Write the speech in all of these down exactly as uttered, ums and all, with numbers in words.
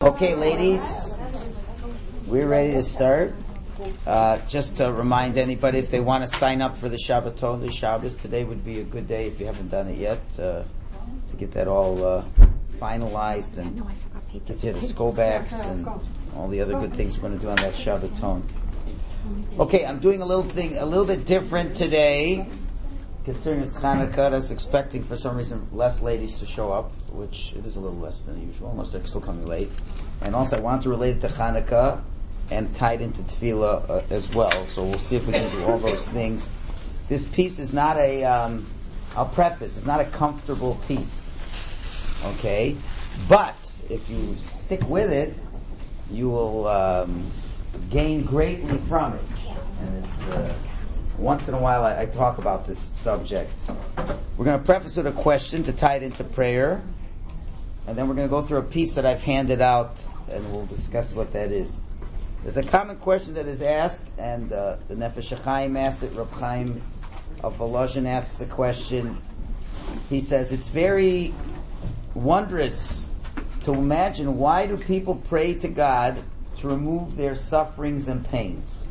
Okay, ladies, we're ready to start. Uh, just to remind anybody, if they want to sign up for the Shabbaton, the Shabbos, today would be a good day if you haven't done it yet, uh, to get that all uh, finalized and get you the Skobaks and all the other good things we're going to do on that Shabbaton. Okay, I'm doing a little thing, a little bit different today. Considering it's Hanukkah, I was expecting for some reason less ladies to show up, which it is a little less than usual, unless they're still coming late. And also I wanted to relate it to Hanukkah and tie it into Tefillah uh, as well. So we'll see if we can do all those things. This piece is not a, um, I'll preface, it's not a comfortable piece. Okay? But if you stick with it, you will um, gain greatly from it. And it's... Uh, Once in a while I, I talk about this subject. We're going to preface with a question to tie it into prayer. And then we're going to go through a piece that I've handed out and we'll discuss what that is. There's a common question that is asked, and uh, the Nefesh HaChaim asks it, Reb Chaim of Volozhin asks the question. He says, it's very wondrous to imagine, why do people pray to God to remove their sufferings and pains?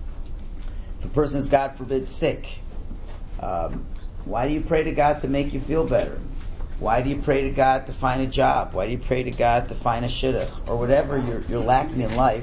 If a person is, God forbid, sick, um, why do you pray to God to make you feel better? Why do you pray to God to find a job? Why do you pray to God to find a shidduch? Or whatever you're, you're lacking in life.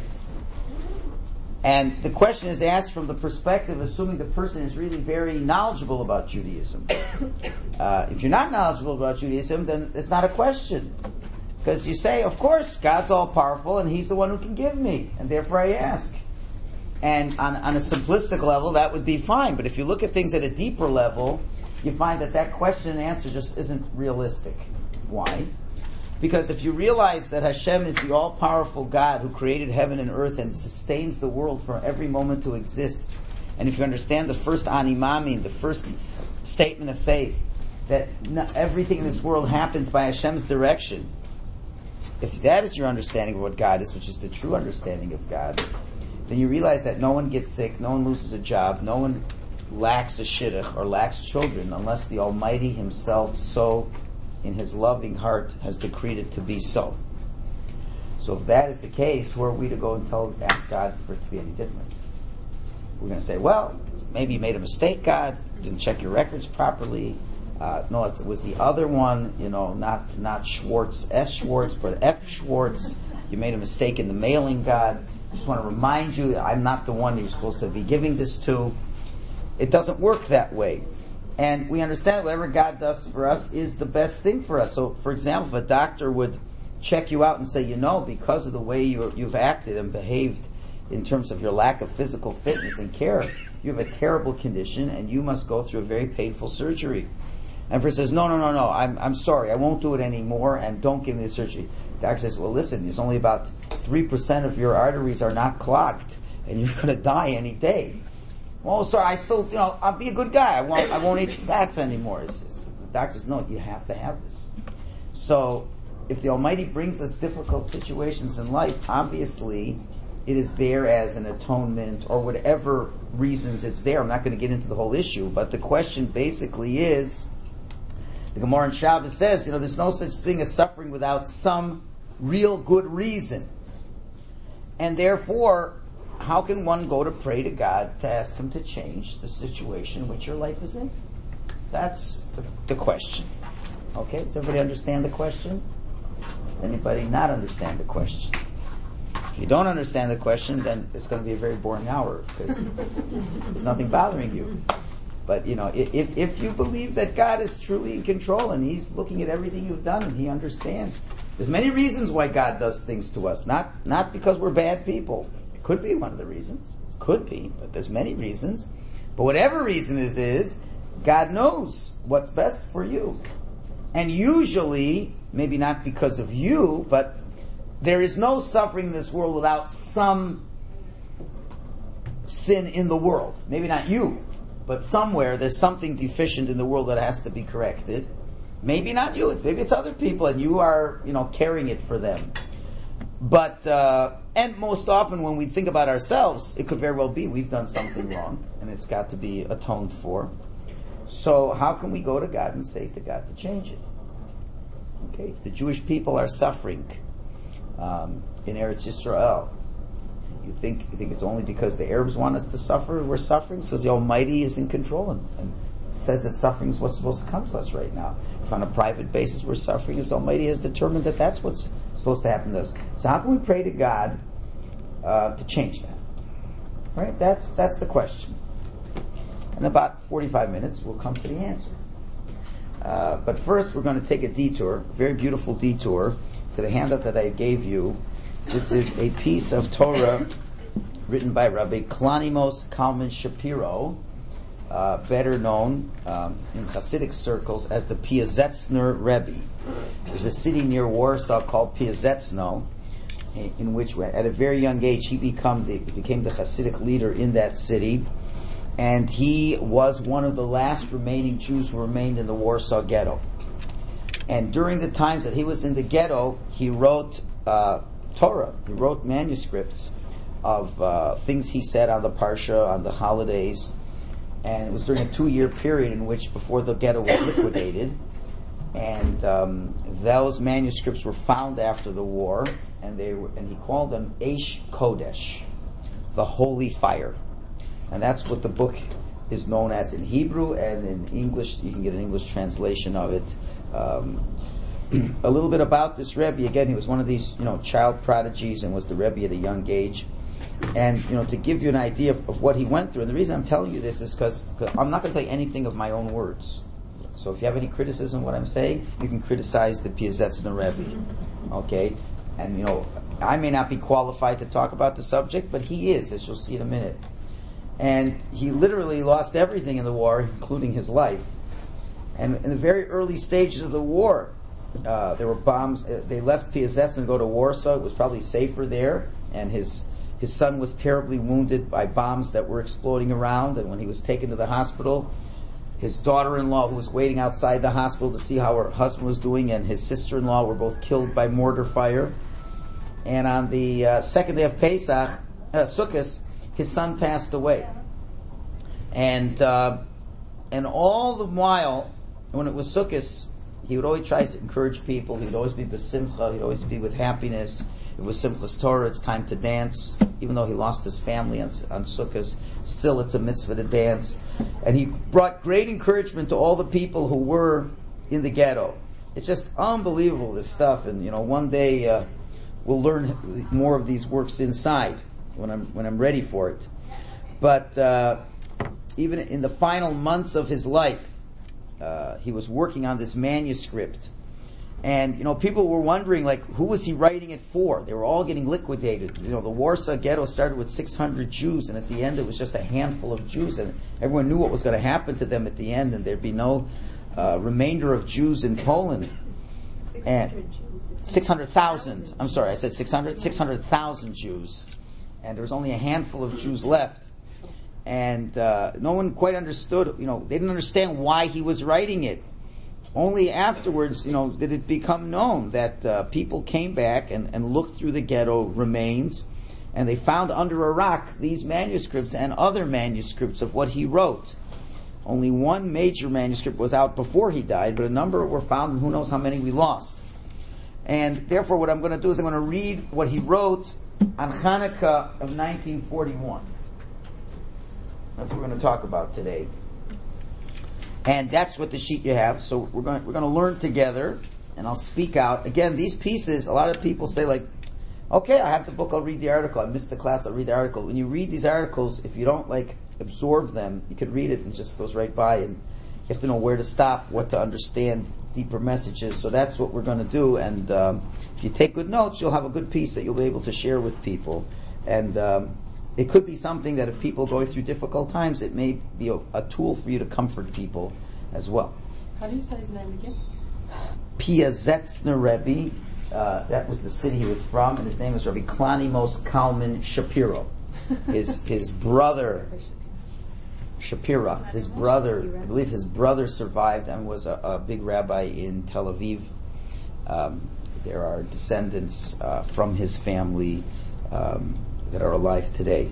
And the question is asked from the perspective, assuming the person is really very knowledgeable about Judaism. Uh, if you're not knowledgeable about Judaism, then it's not a question. Because you say, of course, God's all powerful and He's the one who can give me, and therefore I ask. And on, on a simplistic level, that would be fine. But if you look at things at a deeper level, you find that that question and answer just isn't realistic. Why? Because if you realize that Hashem is the all-powerful God who created heaven and earth and sustains the world for every moment to exist, and if you understand the first Ani Maamin, the first statement of faith, that everything in this world happens by Hashem's direction, if that is your understanding of what God is, which is the true understanding of God, then you realize that no one gets sick, no one loses a job, no one lacks a shidduch or lacks children unless the Almighty Himself so in His loving heart has decreed it to be so. So if that is the case, who are we to go and tell, ask God for it to be any different? We're going to say, well, maybe you made a mistake, God, didn't check your records properly. Uh, no, it was the other one, you know, not, not Schwartz, S. Schwartz, but F. Schwartz. You made a mistake in the mailing, God. I just want to remind you that I'm not the one you're supposed to be giving this to. It doesn't work that way. And we understand whatever God does for us is the best thing for us. So, for example, if a doctor would check you out and say, you know, because of the way you, you've acted and behaved in terms of your lack of physical fitness and care, you have a terrible condition and you must go through a very painful surgery. And the person says, no, no, no, no, I'm I'm sorry, I won't do it anymore, and don't give me the surgery. The doctor says, well, listen, there's only about three percent of your arteries are not clogged, and you're going to die any day. Well, sorry, I still, you know, I'll be a good guy. I won't, I won't eat fats anymore. It's, it's, the doctor says, no, you have to have this. So, if the Almighty brings us difficult situations in life, obviously, it is there as an atonement, or whatever reasons it's there. I'm not going to get into the whole issue, but the question basically is, the Gemara in Shabbos says, you know, there's no such thing as suffering without some real good reason. And therefore, how can one go to pray to God to ask Him to change the situation in which your life is in? That's the, the question. Okay, does everybody understand the question? Anybody not understand the question? If you don't understand the question, then it's going to be a very boring hour, because there's nothing bothering you. But, you know, if if you believe that God is truly in control and He's looking at everything you've done and He understands, there's many reasons why God does things to us. Not not because we're bad people. It could be one of the reasons. It could be, but there's many reasons. But whatever reason it is, God knows what's best for you. And usually, maybe not because of you, but there is no suffering in this world without some sin in the world. Maybe not you. But somewhere there's something deficient in the world that has to be corrected. Maybe not you, maybe it's other people, and you are, you know, carrying it for them. But uh, and most often when we think about ourselves, it could very well be we've done something wrong, and it's got to be atoned for. So how can we go to God and say to God to change it? Okay, if the Jewish people are suffering, um, in Eretz Yisrael. You think you think it's only because the Arabs want us to suffer we're suffering? So the Almighty is in control and, and says that suffering is what's supposed to come to us right now. If on a private basis we're suffering, the Almighty has determined that that's what's supposed to happen to us. So how can we pray to God uh, to change that? Right? That's that's the question. In about forty-five minutes, we'll come to the answer. Uh, but first, we're going to take a detour, a very beautiful detour, to the handout that I gave you. This is a piece of Torah written by Rabbi Klonimos Kalman Shapiro, uh, better known um, in Hasidic circles as the Piazetzner Rebbe. There's a city near Warsaw called Piazetzno, in which, at a very young age, he become the, became the Hasidic leader in that city. And he was one of the last remaining Jews who remained in the Warsaw Ghetto. And during the times that he was in the ghetto, he wrote uh, Torah. He wrote manuscripts of uh, things he said on the Parsha, on the holidays. And it was during a two-year period in which, before the ghetto was liquidated. And um, those manuscripts were found after the war, and they were, and he called them Eish Kodesh, the holy fire. And that's what the book is known as in Hebrew, and in English, you can get an English translation of it. Um, a little bit about this Rebbe. Again, he was one of these, you know, child prodigies and was the Rebbe at a young age. And, you know, to give you an idea of, of what he went through, and the reason I'm telling you this is because I'm not going to tell you anything of my own words. So if you have any criticism of what I'm saying, you can criticize the Piazetzner Rebbe. Okay? And, you know, I may not be qualified to talk about the subject, but he is, as you'll see in a minute. And he literally lost everything in the war, including his life. And in the very early stages of the war, uh, there were bombs. Uh, they left Piazetzno to go to Warsaw. It was probably safer there. And his his son was terribly wounded by bombs that were exploding around. And when he was taken to the hospital, his daughter-in-law, who was waiting outside the hospital to see how her husband was doing, and his sister-in-law were both killed by mortar fire. And on the uh, second day of Pesach, uh, Sukkot, his son passed away. And uh, and all the while, when it was Sukkot, he would always try to encourage people. He would always be b'simcha. He would always be with happiness. It was Simchas Torah. It's time to dance. Even though he lost his family on, on Sukkot, still it's a mitzvah to dance. And he brought great encouragement to all the people who were in the ghetto. It's just unbelievable, this stuff. And, you know, one day uh, we'll learn more of these works inside when I'm when I'm ready for it. But uh, even in the final months of his life, uh, he was working on this manuscript. And, you know, people were wondering, like, who was he writing it for? They were all getting liquidated. You know, the Warsaw Ghetto started with six hundred Jews, and at the end it was just a handful of Jews, and everyone knew what was going to happen to them at the end, and there'd be no uh, remainder of Jews in Poland. And six hundred thousand. I'm sorry, I said six hundred? six hundred thousand Jews. And there was only a handful of Jews left. And uh, no one quite understood, you know, they didn't understand why he was writing it. Only afterwards, you know, did it become known that uh, people came back and, and looked through the ghetto remains, and they found under a rock these manuscripts and other manuscripts of what he wrote. Only one major manuscript was out before he died, but a number were found, and who knows how many we lost. And therefore what I'm going to do is I'm going to read what he wrote on Hanukkah of nineteen forty-one. That's what we're going to talk about today. And that's what the sheet you have. So we're going we're going to learn together, and I'll speak out. Again, these pieces, a lot of people say, like, okay, I have the book, I'll read the article. I missed the class, I'll read the article. When you read these articles, if you don't, like, absorb them, you can read it and it just goes right by, and you have to know where to stop, what to understand, deeper messages. So that's what we're going to do. And um, if you take good notes, you'll have a good piece that you'll be able to share with people. And um, it could be something that if people go through difficult times, it may be a, a tool for you to comfort people as well. How do you say his name again? Piazetzner Rebbe. Uh, that was the city he was from, and his name is Rabbi Klonimos Kalman Shapiro. His his brother Shapira, his brother, I believe his brother survived and was a, a big rabbi in Tel Aviv. Um, there are descendants uh, from his family um, that are alive today.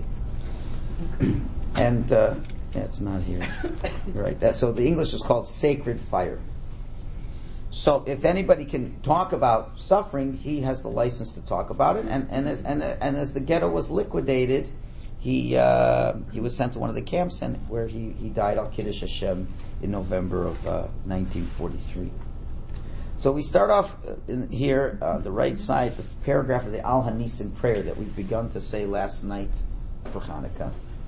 And uh, yeah, it's not here. Right. That, so the English is called Sacred Fire. So if anybody can talk about suffering, he has the license to talk about it. And and as and, and as the ghetto was liquidated, he uh, he was sent to one of the camps, and where he, he died al Kiddush Hashem in November of uh, nineteen forty-three. So we start off in here on uh, the right side, the paragraph of the Al Hanisim prayer that we've begun to say last night for Hanukkah.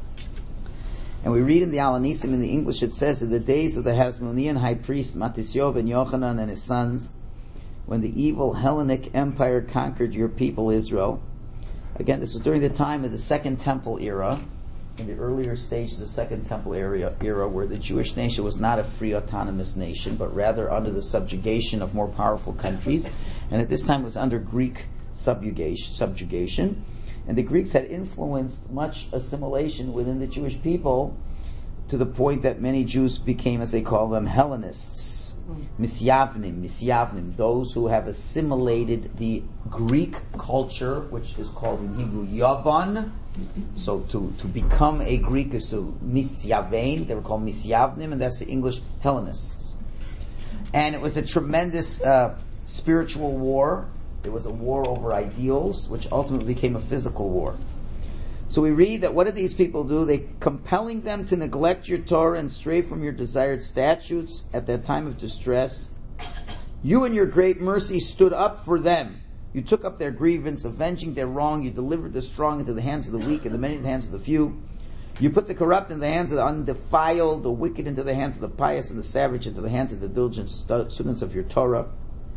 And we read in the Al Hanisim in the English, it says, in the days of the Hasmonean high priest Matisyahu ben Yochanan and his sons, when the evil Hellenic Empire conquered your people Israel. Again, this was during the time of the Second Temple era, in the earlier stage of the Second Temple era, era where the Jewish nation was not a free autonomous nation, but rather under the subjugation of more powerful countries, and at this time was under Greek subjugation. subjugation. And the Greeks had influenced much assimilation within the Jewish people to the point that many Jews became, as they call them, Hellenists. Misyavnim, Misyavnim, those who have assimilated the Greek culture, which is called in Hebrew Yavan. So to, to become a Greek is to Misyavein, they were called Misyavnim, and that's the English Hellenists. And it was a tremendous uh, spiritual war. It was a war over ideals, which ultimately became a physical war. So we read that what did these people do? They compelling them to neglect your Torah and stray from your desired statutes at that time of distress. You in your great mercy stood up for them. You took up their grievance, avenging their wrong. You delivered the strong into the hands of the weak and the many into the hands of the few. You put the corrupt in the hands of the undefiled, the wicked into the hands of the pious, and the savage into the hands of the diligent students of your Torah.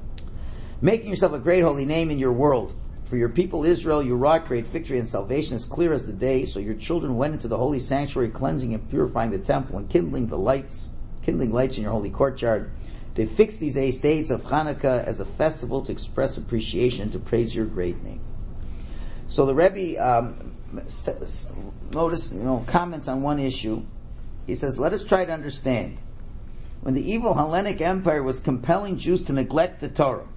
Making yourself a great holy name in your world. For your people Israel, you wrought great victory and salvation as clear as the day. So your children went into the holy sanctuary, cleansing and purifying the temple and kindling the lights, kindling lights in your holy courtyard. They fixed these eight days of Hanukkah as a festival to express appreciation and to praise your great name. So the Rebbe um, st- notice, you know, comments on one issue. He says, "Let us try to understand. When the evil Hellenic Empire was compelling Jews to neglect the Torah,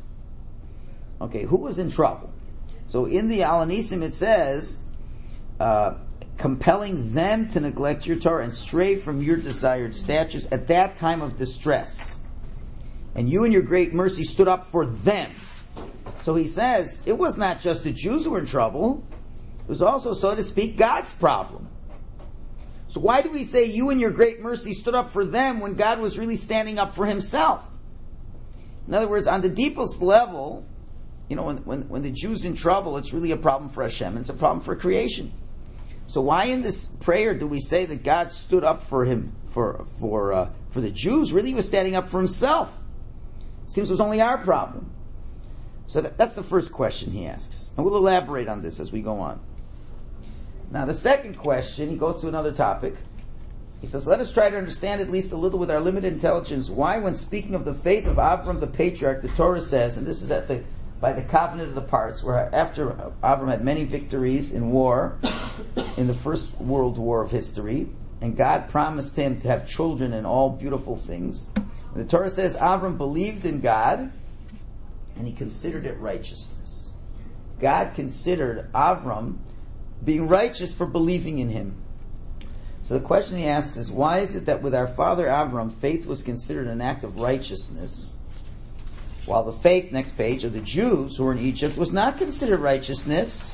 okay, who was in trouble? So in the Al Hanisim it says, uh, compelling them to neglect your Torah and stray from your desired statutes at that time of distress. And you in your great mercy stood up for them." So he says, it was not just the Jews who were in trouble. It was also, so to speak, God's problem. So why do we say you in your great mercy stood up for them when God was really standing up for himself? In other words, on the deepest level, you know, when, when, when the Jew's in trouble, it's really a problem for Hashem. It's a problem for creation. So why in this prayer do we say that God stood up for him, for for uh, for the Jews? Really, he was standing up for himself. It seems it was only our problem. So that, that's the first question he asks. And we'll elaborate on this as we go on. Now the second question, he goes to another topic. He says, let us try to understand at least a little with our limited intelligence why, when speaking of the faith of Avram the patriarch, the Torah says, and this is at the by the covenant of the parts, where after Avram had many victories in war, in the first world war of history, and God promised him to have children and all beautiful things. The Torah says Avram believed in God, and he considered it righteousness. God considered Avram being righteous for believing in him. So the question he asks is, why is it that with our father Avram, faith was considered an act of righteousness, while the faith, next page, of the Jews who were in Egypt was not considered righteousness?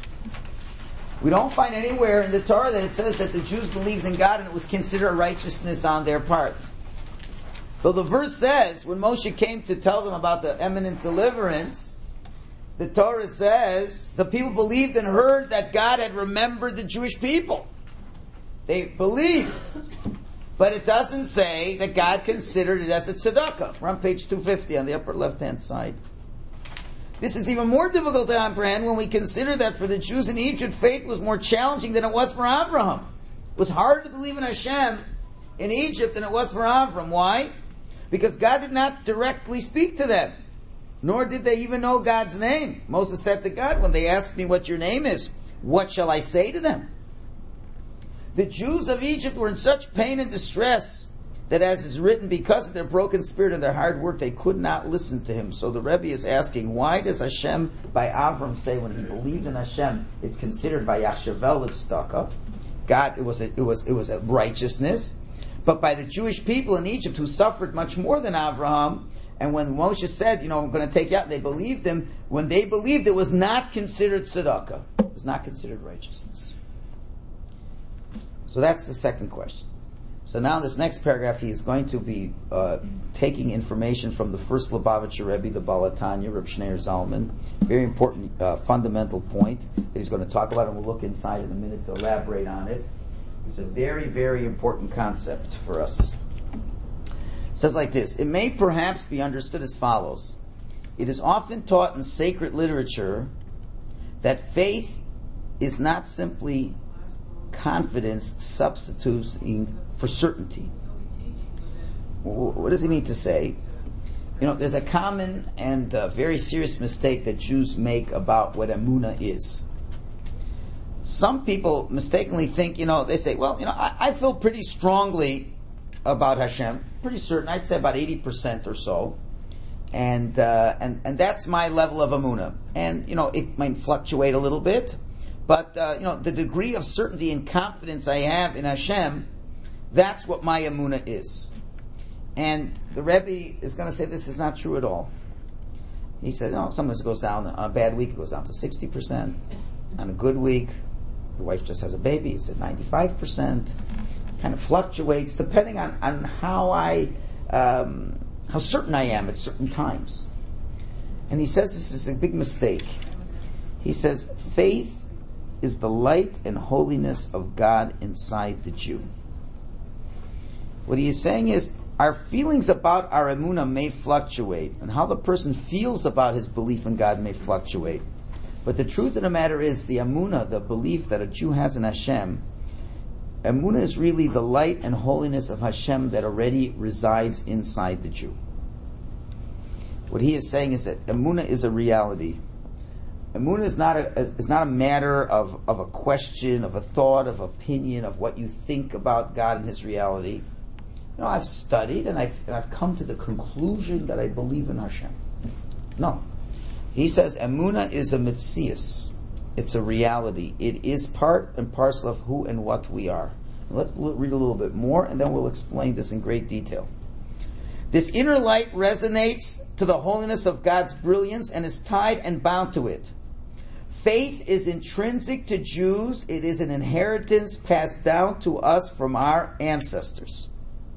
We don't find anywhere in the Torah that it says that the Jews believed in God and it was considered righteousness on their part. Though the verse says, when Moshe came to tell them about the imminent deliverance, the Torah says the people believed and heard that God had remembered the Jewish people. They believed. But it doesn't say that God considered it as a tzedakah. We're on page two fifty on the upper left-hand side. This is even more difficult to comprehend when we consider that for the Jews in Egypt, faith was more challenging than it was for Abraham. It was harder to believe in Hashem in Egypt than it was for Avram. Why? Because God did not directly speak to them, nor did they even know God's name. Moses said to God, when they asked me what your name is, what shall I say to them? The Jews of Egypt were in such pain and distress that, as is written, because of their broken spirit and their hard work, they could not listen to him. So the Rebbe is asking, why does Hashem, by Avram, say when he believed in Hashem, it's considered by Yachshavel tzedakah? God, it was a, it was it was a righteousness. But by the Jewish people in Egypt who suffered much more than Abraham, And when Moshe said, you know, I'm going to take you out, they believed him. When they believed, it was not considered tzedakah. It was not considered righteousness. So that's the second question. So now in this next paragraph, he is going to be uh, taking information from the first Lubavitcher Rebbe, the Baal HaTanya, Reb Shneir Zalman. Very important uh, fundamental point that he's going to talk about, and we'll look inside in a minute to elaborate on it. It's a very, very important concept for us. It says like this: it may perhaps be understood as follows. It is often taught in sacred literature that faith is not simply confidence substituting for certainty. What does he mean to say? You know, there's a common and uh, very serious mistake that Jews make about what emunah is. Some people mistakenly think, you know, they say, well, you know, I, I feel pretty strongly about Hashem, pretty certain, I'd say about eighty percent or so, and uh, and and that's my level of emunah. And, you know, it might fluctuate a little bit, but, uh, you know, the degree of certainty and confidence I have in Hashem, that's what my emunah is. And the Rebbe is going to say this is not true at all. He says, no, sometimes it goes down, on a bad week it goes down to sixty percent. On a good week, the wife just has a baby, it's at ninety-five percent. Kind of fluctuates depending on, on how I, um, how certain I am at certain times. And he says this is a big mistake. He says, faith is the light and holiness of God inside the Jew. What he is saying is, our feelings about our emunah may fluctuate, and how the person feels about his belief in God may fluctuate. But the truth of the matter is, the emunah, the belief that a Jew has in Hashem, emunah is really the light and holiness of Hashem that already resides inside the Jew. What he is saying is that emunah is a reality. Emunah is not a is not a matter of, of a question, of a thought, of opinion, of what you think about God and His reality. You know, I've studied and I've, and I've come to the conclusion that I believe in Hashem. No. He says emunah is a metzius. It's a reality. It is part and parcel of who and what we are. Let's read a little bit more and then we'll explain this in great detail. This inner light resonates to the holiness of God's brilliance and is tied and bound to it. Faith is intrinsic to Jews. It is an inheritance passed down to us from our ancestors.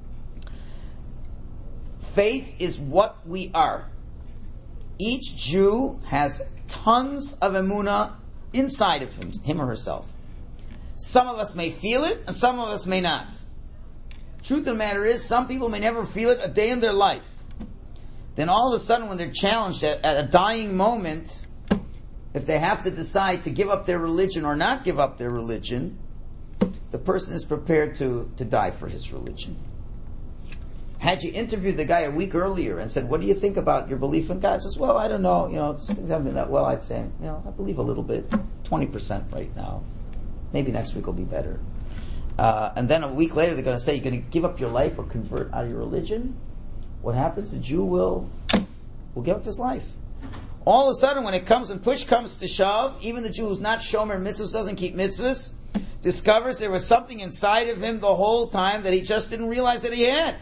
Faith is what we are. Each Jew has tons of emunah inside of him, him or herself. Some of us may feel it, and some of us may not. Truth of the matter is, some people may never feel it a day in their life. Then all of a sudden, when they're challenged at, at a dying moment, if they have to decide to give up their religion or not give up their religion, the person is prepared to, to die for his religion. Had you interviewed the guy a week earlier and said, what do you think about your belief in God? He says, well, I don't know, you know, things haven't been that well. I'd say, you know, I believe a little bit, twenty percent right now. Maybe next week will be better. Uh, and then a week later they're going to say, you're going to give up your life or convert out of your religion. What happens? The Jew will, will give up his life. All of a sudden, when it comes, when push comes to shove, even the Jew who's not shomer mitzvahs, doesn't keep mitzvahs, discovers there was something inside of him the whole time that he just didn't realize that he had.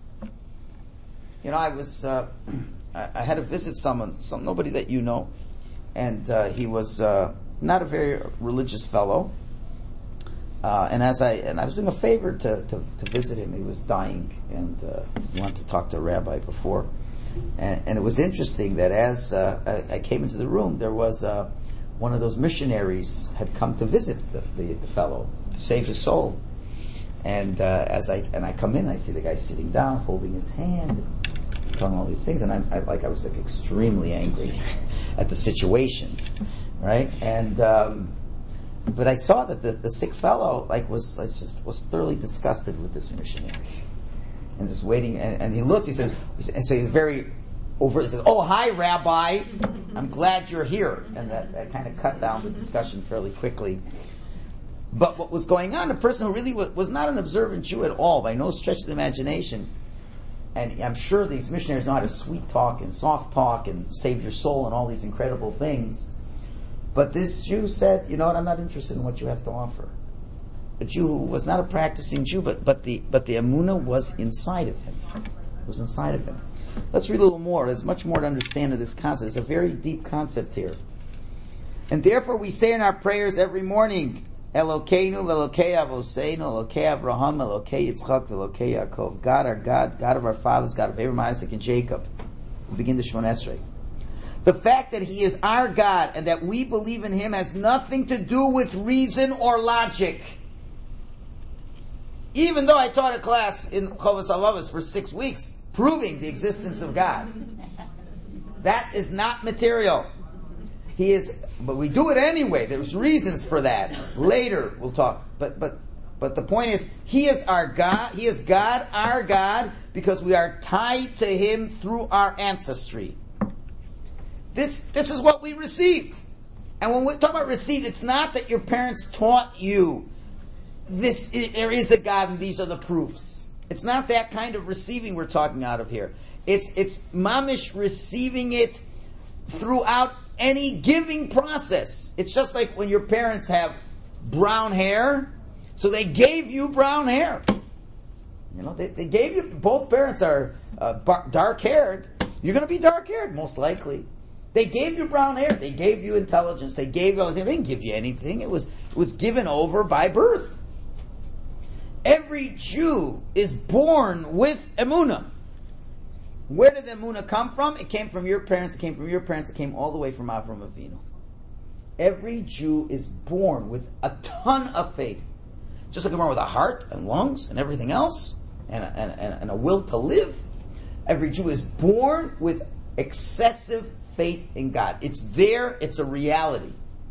You know, I was, uh, I, I had to visit someone, some, nobody that you know, and uh, he was uh, not a very religious fellow. Uh, and as I and I was doing a favor to, to, to visit him, he was dying, and uh, he wanted to talk to a rabbi before. And, and it was interesting that as uh, I, I came into the room, there was uh, one of those missionaries had come to visit the, the, the fellow to save his soul. And uh, as I and I come in, I see the guy sitting down, holding his hand, and telling all these things, and I, I like I was like extremely angry at the situation, right? And um, but I saw that the, the sick fellow like was was just was thoroughly disgusted with this missionary, and just waiting. And, and he looked. He said, and so he's very over. He said, "Oh, hi, Rabbi. I'm glad you're here." And that, that kind of cut down the discussion fairly quickly. But what was going on, a person who really was, was not an observant Jew at all, by no stretch of the imagination, and I'm sure these missionaries know how to sweet talk and soft talk and save your soul and all these incredible things. But this Jew said, you know what, I'm not interested in what you have to offer. A Jew who was not a practicing Jew, but, but the but the emunah was inside of him. It was inside of him. Let's read a little more. There's much more to understand of this concept. It's a very deep concept here. And therefore we say in our prayers every morning, Elokeinu v'Elokei Avoseinu, Elokei Avraham, Elokei Yitzchak, v'Elokei Yaakov. God our God, God of our fathers, God of Abraham, Isaac, and Jacob. We begin the Shemona Esrei. The fact that He is our God and that we believe in Him has nothing to do with reason or logic. Even though I taught a class in Chovos HaLevavos for six weeks, proving the existence of God. That is not material. He is, but we do it anyway. There's reasons for that. Later we'll talk. But but but the point is, He is our God. He is God, our God, because we are tied to Him through our ancestry. This this is what we received. And when we talk about received, it's not that your parents taught you this. There is a God, and these are the proofs. It's not that kind of receiving we're talking out of here. It's it's mamish receiving it throughout any giving process. It's just like when your parents have brown hair, so they gave you brown hair. You know, they, they gave you, both parents are uh, bar, dark-haired. You're going to be dark-haired, most likely. They gave you brown hair. They gave you intelligence. They gave you, they didn't give you anything. It was, it was given over by birth. Every Jew is born with emunah. Where did the emunah come from? It came from your parents, it came from your parents, it came all the way from Avraham Avinu. Every Jew is born with a ton of faith. Just like a born with a heart and lungs and everything else, and a, and, and, and a will to live. Every Jew is born with excessive faith in God. It's there, it's a reality.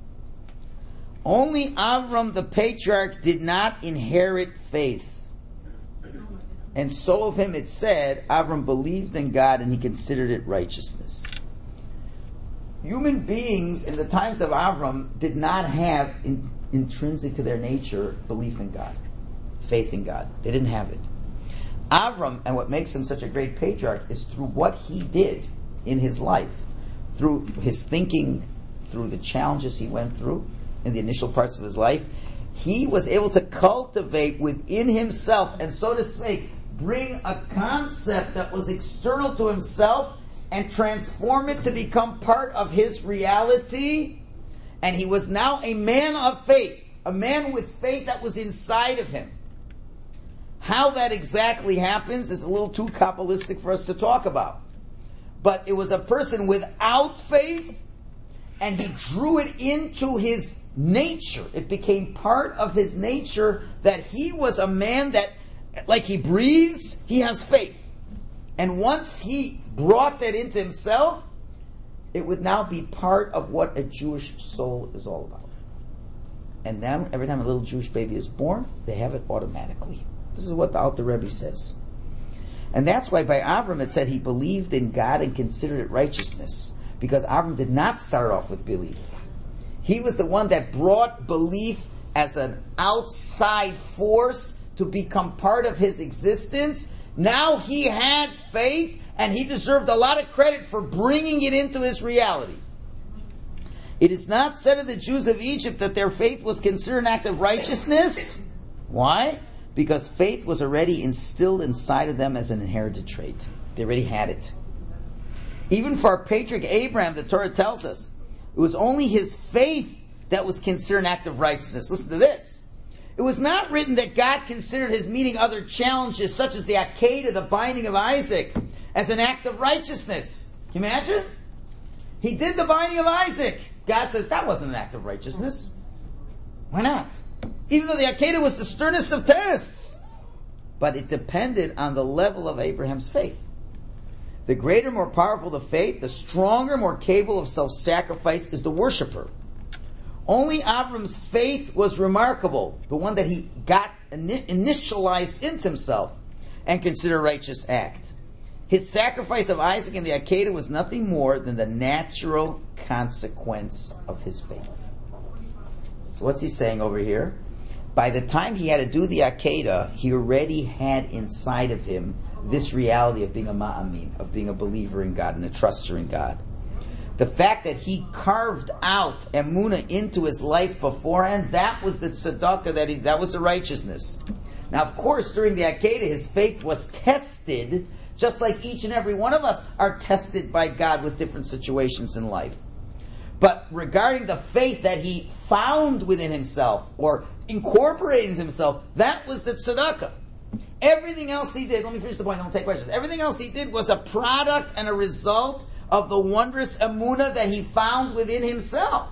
Only Avram the patriarch did not inherit faith. And so of him it said, Avram believed in God and he considered it righteousness. Human beings in the times of Avram did not have in, intrinsic to their nature belief in God, faith in God. They didn't have it. Avram, and what makes him such a great patriarch, is through what he did in his life, through his thinking, through the challenges he went through in the initial parts of his life, he was able to cultivate within himself, and so to speak, bring a concept that was external to himself and transform it to become part of his reality. And he was now a man of faith, a man with faith that was inside of him. How that exactly happens is a little too Kabbalistic for us to talk about. But it was a person without faith, and he drew it into his nature. It became part of his nature that he was a man that, like he breathes, he has faith. And once he brought that into himself, it would now be part of what a Jewish soul is all about. And then, every time a little Jewish baby is born, they have it automatically. This is what the Alter Rebbe says. And that's why by Avram it said he believed in God and considered it righteousness. Because Avram did not start off with belief. He was the one that brought belief as an outside force to become part of his existence. Now he had faith, and he deserved a lot of credit for bringing it into his reality. It is not said of the Jews of Egypt that their faith was considered an act of righteousness. Why? Because faith was already instilled inside of them as an inherited trait. They already had it. Even for our patriarch Abraham, the Torah tells us, it was only his faith that was considered an act of righteousness. Listen to this. It was not written that God considered his meeting other challenges, such as the Akedah, the binding of Isaac, as an act of righteousness. Can you imagine? He did the binding of Isaac. God says, that wasn't an act of righteousness. Why not? Even though the Akedah was the sternest of tests. But it depended on the level of Abraham's faith. The greater, more powerful the faith, the stronger, more capable of self-sacrifice is the worshipper. Only Avram's faith was remarkable, the one that he got initialized into himself and considered a righteous act. His sacrifice of Isaac in the Akedah was nothing more than the natural consequence of his faith. So what's he saying over here? By the time he had to do the Akedah, he already had inside of him this reality of being a ma'amin, of being a believer in God and a truster in God. The fact that he carved out emunah into his life beforehand, that was the tzedakah, that he, that was the righteousness. Now, of course, during the Akedah, his faith was tested just like each and every one of us are tested by God with different situations in life. But regarding the faith that he found within himself, or incorporated into himself, that was the tzedakah. Everything else he did, let me finish the point, don't take questions. Everything else he did was a product and a result of the wondrous emunah that he found within himself.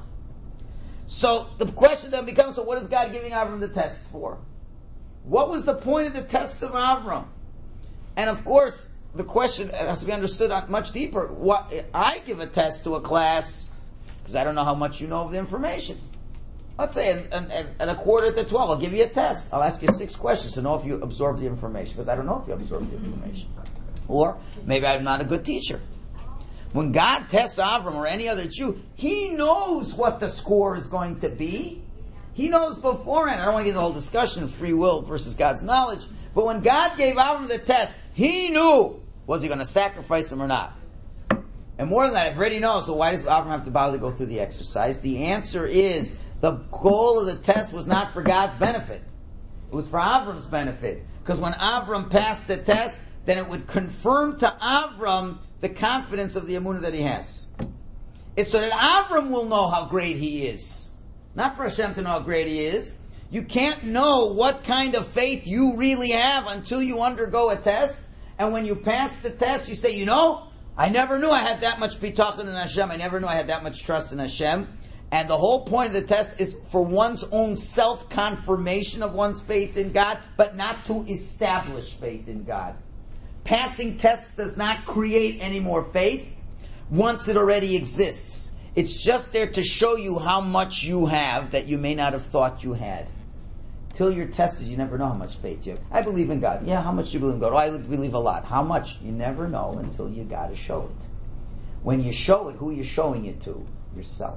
So the question then becomes, so what is God giving Avram the tests for? What was the point of the tests of Avram? And of course, the question has to be understood much deeper. What, I give a test to a class because I don't know how much you know of the information. Let's say at a quarter to twelve, I'll give you a test. I'll ask you six questions to know if you absorb the information, because I don't know if you absorb the information. Or maybe I'm not a good teacher. When God tests Avram or any other Jew, He knows what the score is going to be. He knows beforehand. I don't want to get into the whole discussion of free will versus God's knowledge, but when God gave Avram the test, He knew, was he going to sacrifice him or not? And more than that, if he already knows, so why does Avram have to bother to go through the exercise? The answer is, the goal of the test was not for God's benefit. It was for Avram's benefit. Because when Avram passed the test, then it would confirm to Avram the confidence of the emunah that he has. It's so that Avram will know how great he is. Not for Hashem to know how great he is. You can't know what kind of faith you really have until you undergo a test. And when you pass the test, you say, you know, I never knew I had that much bitachon in Hashem. I never knew I had that much trust in Hashem. And the whole point of the test is for one's own self-confirmation of one's faith in God, but not to establish faith in God. Passing tests does not create any more faith once it already exists. It's just there to show you how much you have that you may not have thought you had. Till you're tested, you never know how much faith you have. I believe in God. Yeah, how much do you believe in God? Oh, I believe a lot. How much? You never know until you got to show it. When you show it, who are you showing it to? Yourself.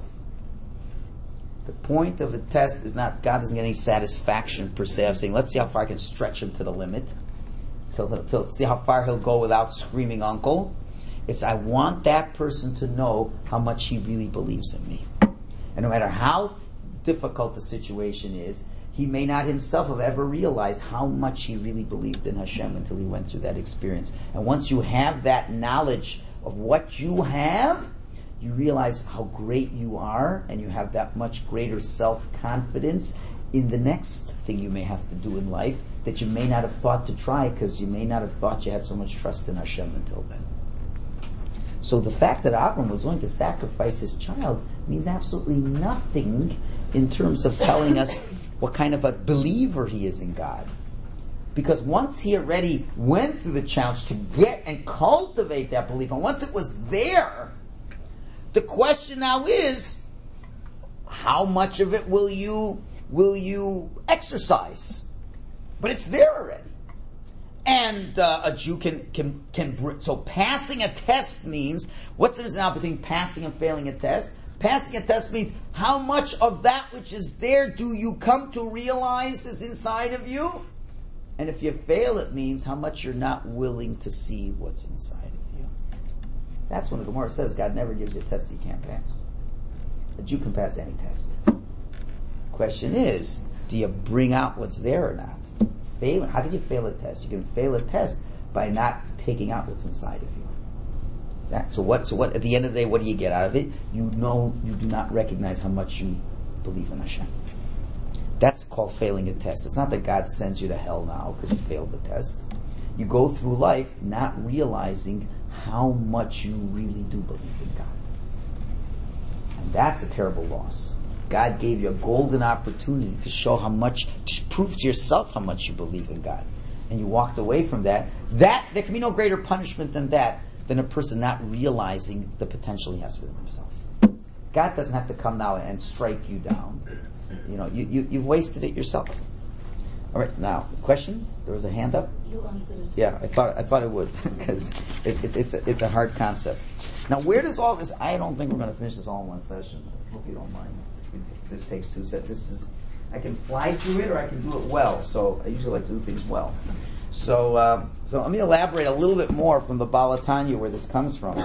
The point of a test is not, God doesn't get any satisfaction per se of saying, let's see how far I can stretch him to the limit. Till, till see how far he'll go without screaming uncle. It's, I want that person to know how much he really believes in me. And no matter how difficult the situation is, he may not himself have ever realized how much he really believed in Hashem until he went through that experience. And once you have that knowledge of what you have, you realize how great you are, and you have that much greater self-confidence in the next thing you may have to do in life that you may not have thought to try, because you may not have thought you had so much trust in Hashem until then. So the fact that Avram was willing to sacrifice his child means absolutely nothing in terms of telling us what kind of a believer he is in God. Because once he already went through the challenge to get and cultivate that belief, and once it was there, the question now is, how much of it will you will you exercise? But it's there already. And uh, a Jew can can can so passing a test means, what's the difference now between passing and failing a test? Passing a test means how much of that which is there do you come to realize is inside of you? And if you fail, it means how much you're not willing to see what's inside of you. That's when the Gemara says God never gives you a test you can't pass. A Jew can pass any test. Question is, do you bring out what's there or not? Failing. How can you fail a test? You can fail a test by not taking out what's inside of you. That, so what? So what? At the end of the day, what do you get out of it? You know, you do not recognize how much you believe in Hashem. That's called failing a test. It's not that God sends you to hell now because you failed the test. You go through life not realizing how much you really do believe in God, and that's a terrible loss. God gave you a golden opportunity to show how much, to prove to yourself how much you believe in God, and you walked away from that. That there can be no greater punishment than that. Than a person not realizing the potential he has within himself. God doesn't have to come now and strike you down. You know, you, you, you've wasted it yourself. All right, now, question? There was a hand up? You answered it. Yeah, I thought I thought it would, because it, it, it's, a, it's a hard concept. Now, where does all this, I don't think we're going to finish this all in one session. I hope you don't mind. This takes two sets. This is, I can fly through it or I can do it well, so I usually like to do things well. So, uh, so let me elaborate a little bit more from the Baal HaTanya where this comes from.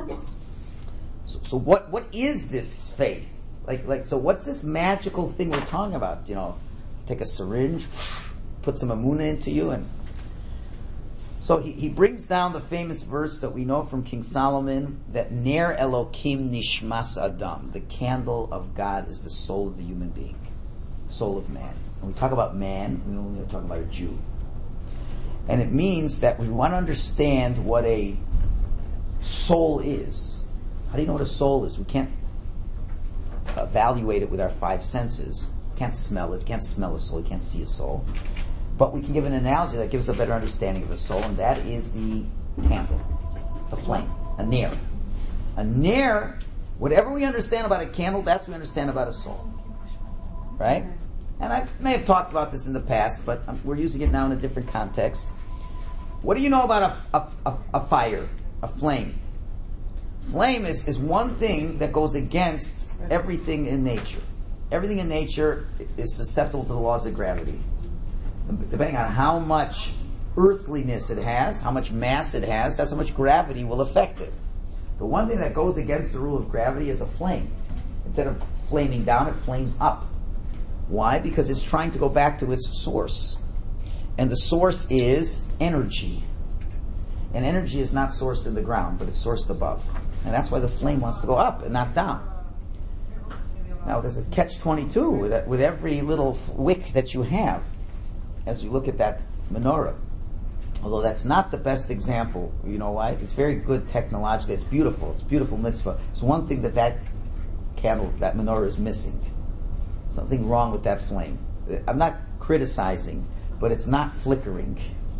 So, so what what is this faith? Like like so, what's this magical thing we're talking about? You know, take a syringe, put some emunah into you, and So he, he brings down the famous verse that we know from King Solomon, that Ner Elokim Nishmas Adam, the candle of God is the soul of the human being, soul of man. When we talk about man, we only talk about a Jew. And it means that we want to understand what a soul is. How do you know what a soul is? We can't evaluate it with our five senses. We can't smell it. You can't smell a soul. You can't see a soul. But we can give an analogy that gives a better understanding of the soul, and that is the candle, the flame, a ner. A ner, whatever we understand about a candle, that's what we understand about a soul. Right? And I may have talked about this in the past, but we're using it now in a different context. What do you know about a, a, a, a fire, a flame? Flame is, is one thing that goes against everything in nature. Everything in nature is susceptible to the laws of gravity. Depending on how much earthliness it has, how much mass it has, that's how much gravity will affect it. The one thing that goes against the rule of gravity is a flame. Instead of flaming down, it flames up. Why? Because it's trying to go back to its source. And the source is energy. And energy is not sourced in the ground, but it's sourced above. And that's why the flame wants to go up and not down. Now there's a catch twenty-two with, with every little wick that you have. As you look at that menorah. Although that's not the best example. You know why? It's very good technologically. It's beautiful. It's a beautiful mitzvah. It's one thing that that candle, that menorah is missing. Something wrong with that flame. I'm not criticizing, but it's not flickering.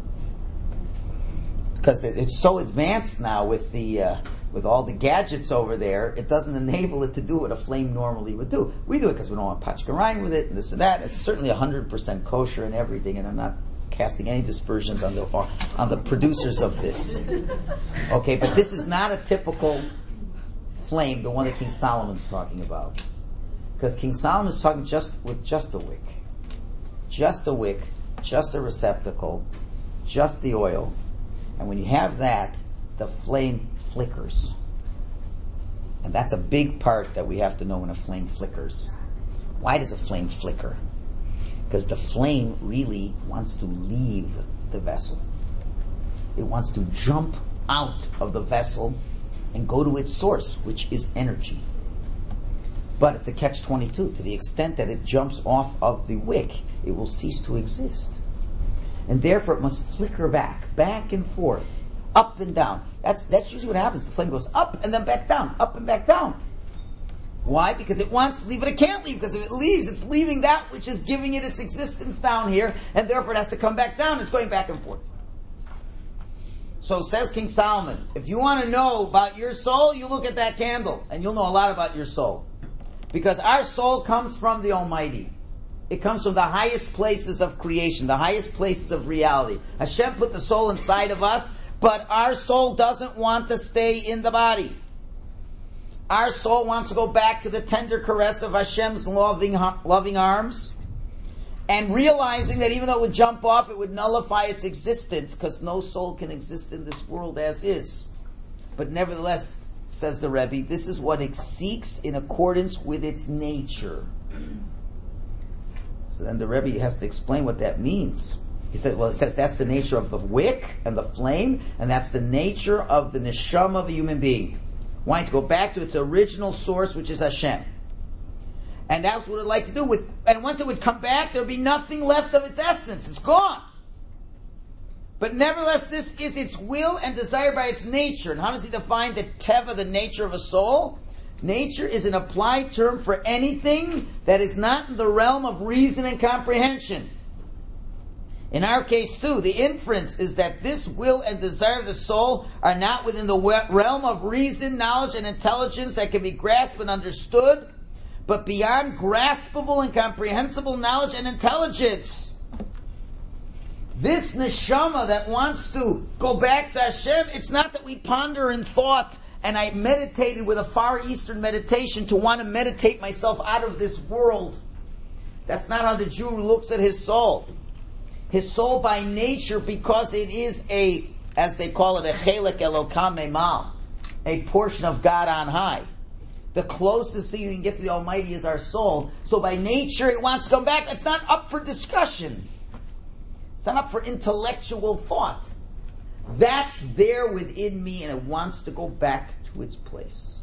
Because it's so advanced now with the uh, with all the gadgets over there, it doesn't enable it to do what a flame normally would do. We do it because we don't want pachkarayim with it and this and that. It's certainly one hundred percent kosher and everything, and I'm not casting any dispersions on the on the producers of this. Okay, but this is not a typical flame, the one that King Solomon's talking about. Because King Solomon is talking just with just a wick. Just a wick, just a receptacle, just the oil. And when you have that, the flame flickers. And that's a big part that we have to know when a flame flickers. Why does a flame flicker? Because the flame really wants to leave the vessel. It wants to jump out of the vessel and go to its source, which is energy. But it's a catch twenty-two. To the extent that it jumps off of the wick, it will cease to exist. And therefore it must flicker back, back and forth, up and down. That's that's usually what happens. The flame goes up and then back down, up and back down. Why? Because it wants to leave, but it can't leave, because if it leaves, it's leaving that which is giving it its existence down here, and therefore it has to come back down. It's going back and forth. So says King Solomon, if you want to know about your soul, you look at that candle, and you'll know a lot about your soul. Because our soul comes from the Almighty. It comes from the highest places of creation, the highest places of reality. Hashem put the soul inside of us, but our soul doesn't want to stay in the body. Our soul wants to go back to the tender caress of Hashem's loving, loving arms, and realizing that even though it would jump off, it would nullify its existence, because no soul can exist in this world as is. But nevertheless, says the Rebbe, this is what it seeks in accordance with its nature. So then the Rebbe has to explain what that means. He said, well, it says that's the nature of the wick and the flame, and that's the nature of the neshama of a human being. Wanting to go back to its original source, which is Hashem. And that's what it would like to do with, and once it would come back, there would be nothing left of its essence. It's gone. But nevertheless, this is its will and desire by its nature. And how does he define the teva, the nature of a soul? Nature is an applied term for anything that is not in the realm of reason and comprehension. In our case too, the inference is that this will and desire of the soul are not within the realm of reason, knowledge, and intelligence that can be grasped and understood, but beyond graspable and comprehensible knowledge and intelligence. This neshama that wants to go back to Hashem, it's not that we ponder in thought, and I meditated with a Far Eastern meditation to want to meditate myself out of this world. That's not how the Jew looks at his soul. His soul by nature, because it is a, as they call it, a chelek elokam memal, a portion of God on high. The closest thing you can get to the Almighty is our soul. So by nature it wants to come back. It's not up for discussion. It's not up for intellectual thought. That's there within me and it wants to go back to its place.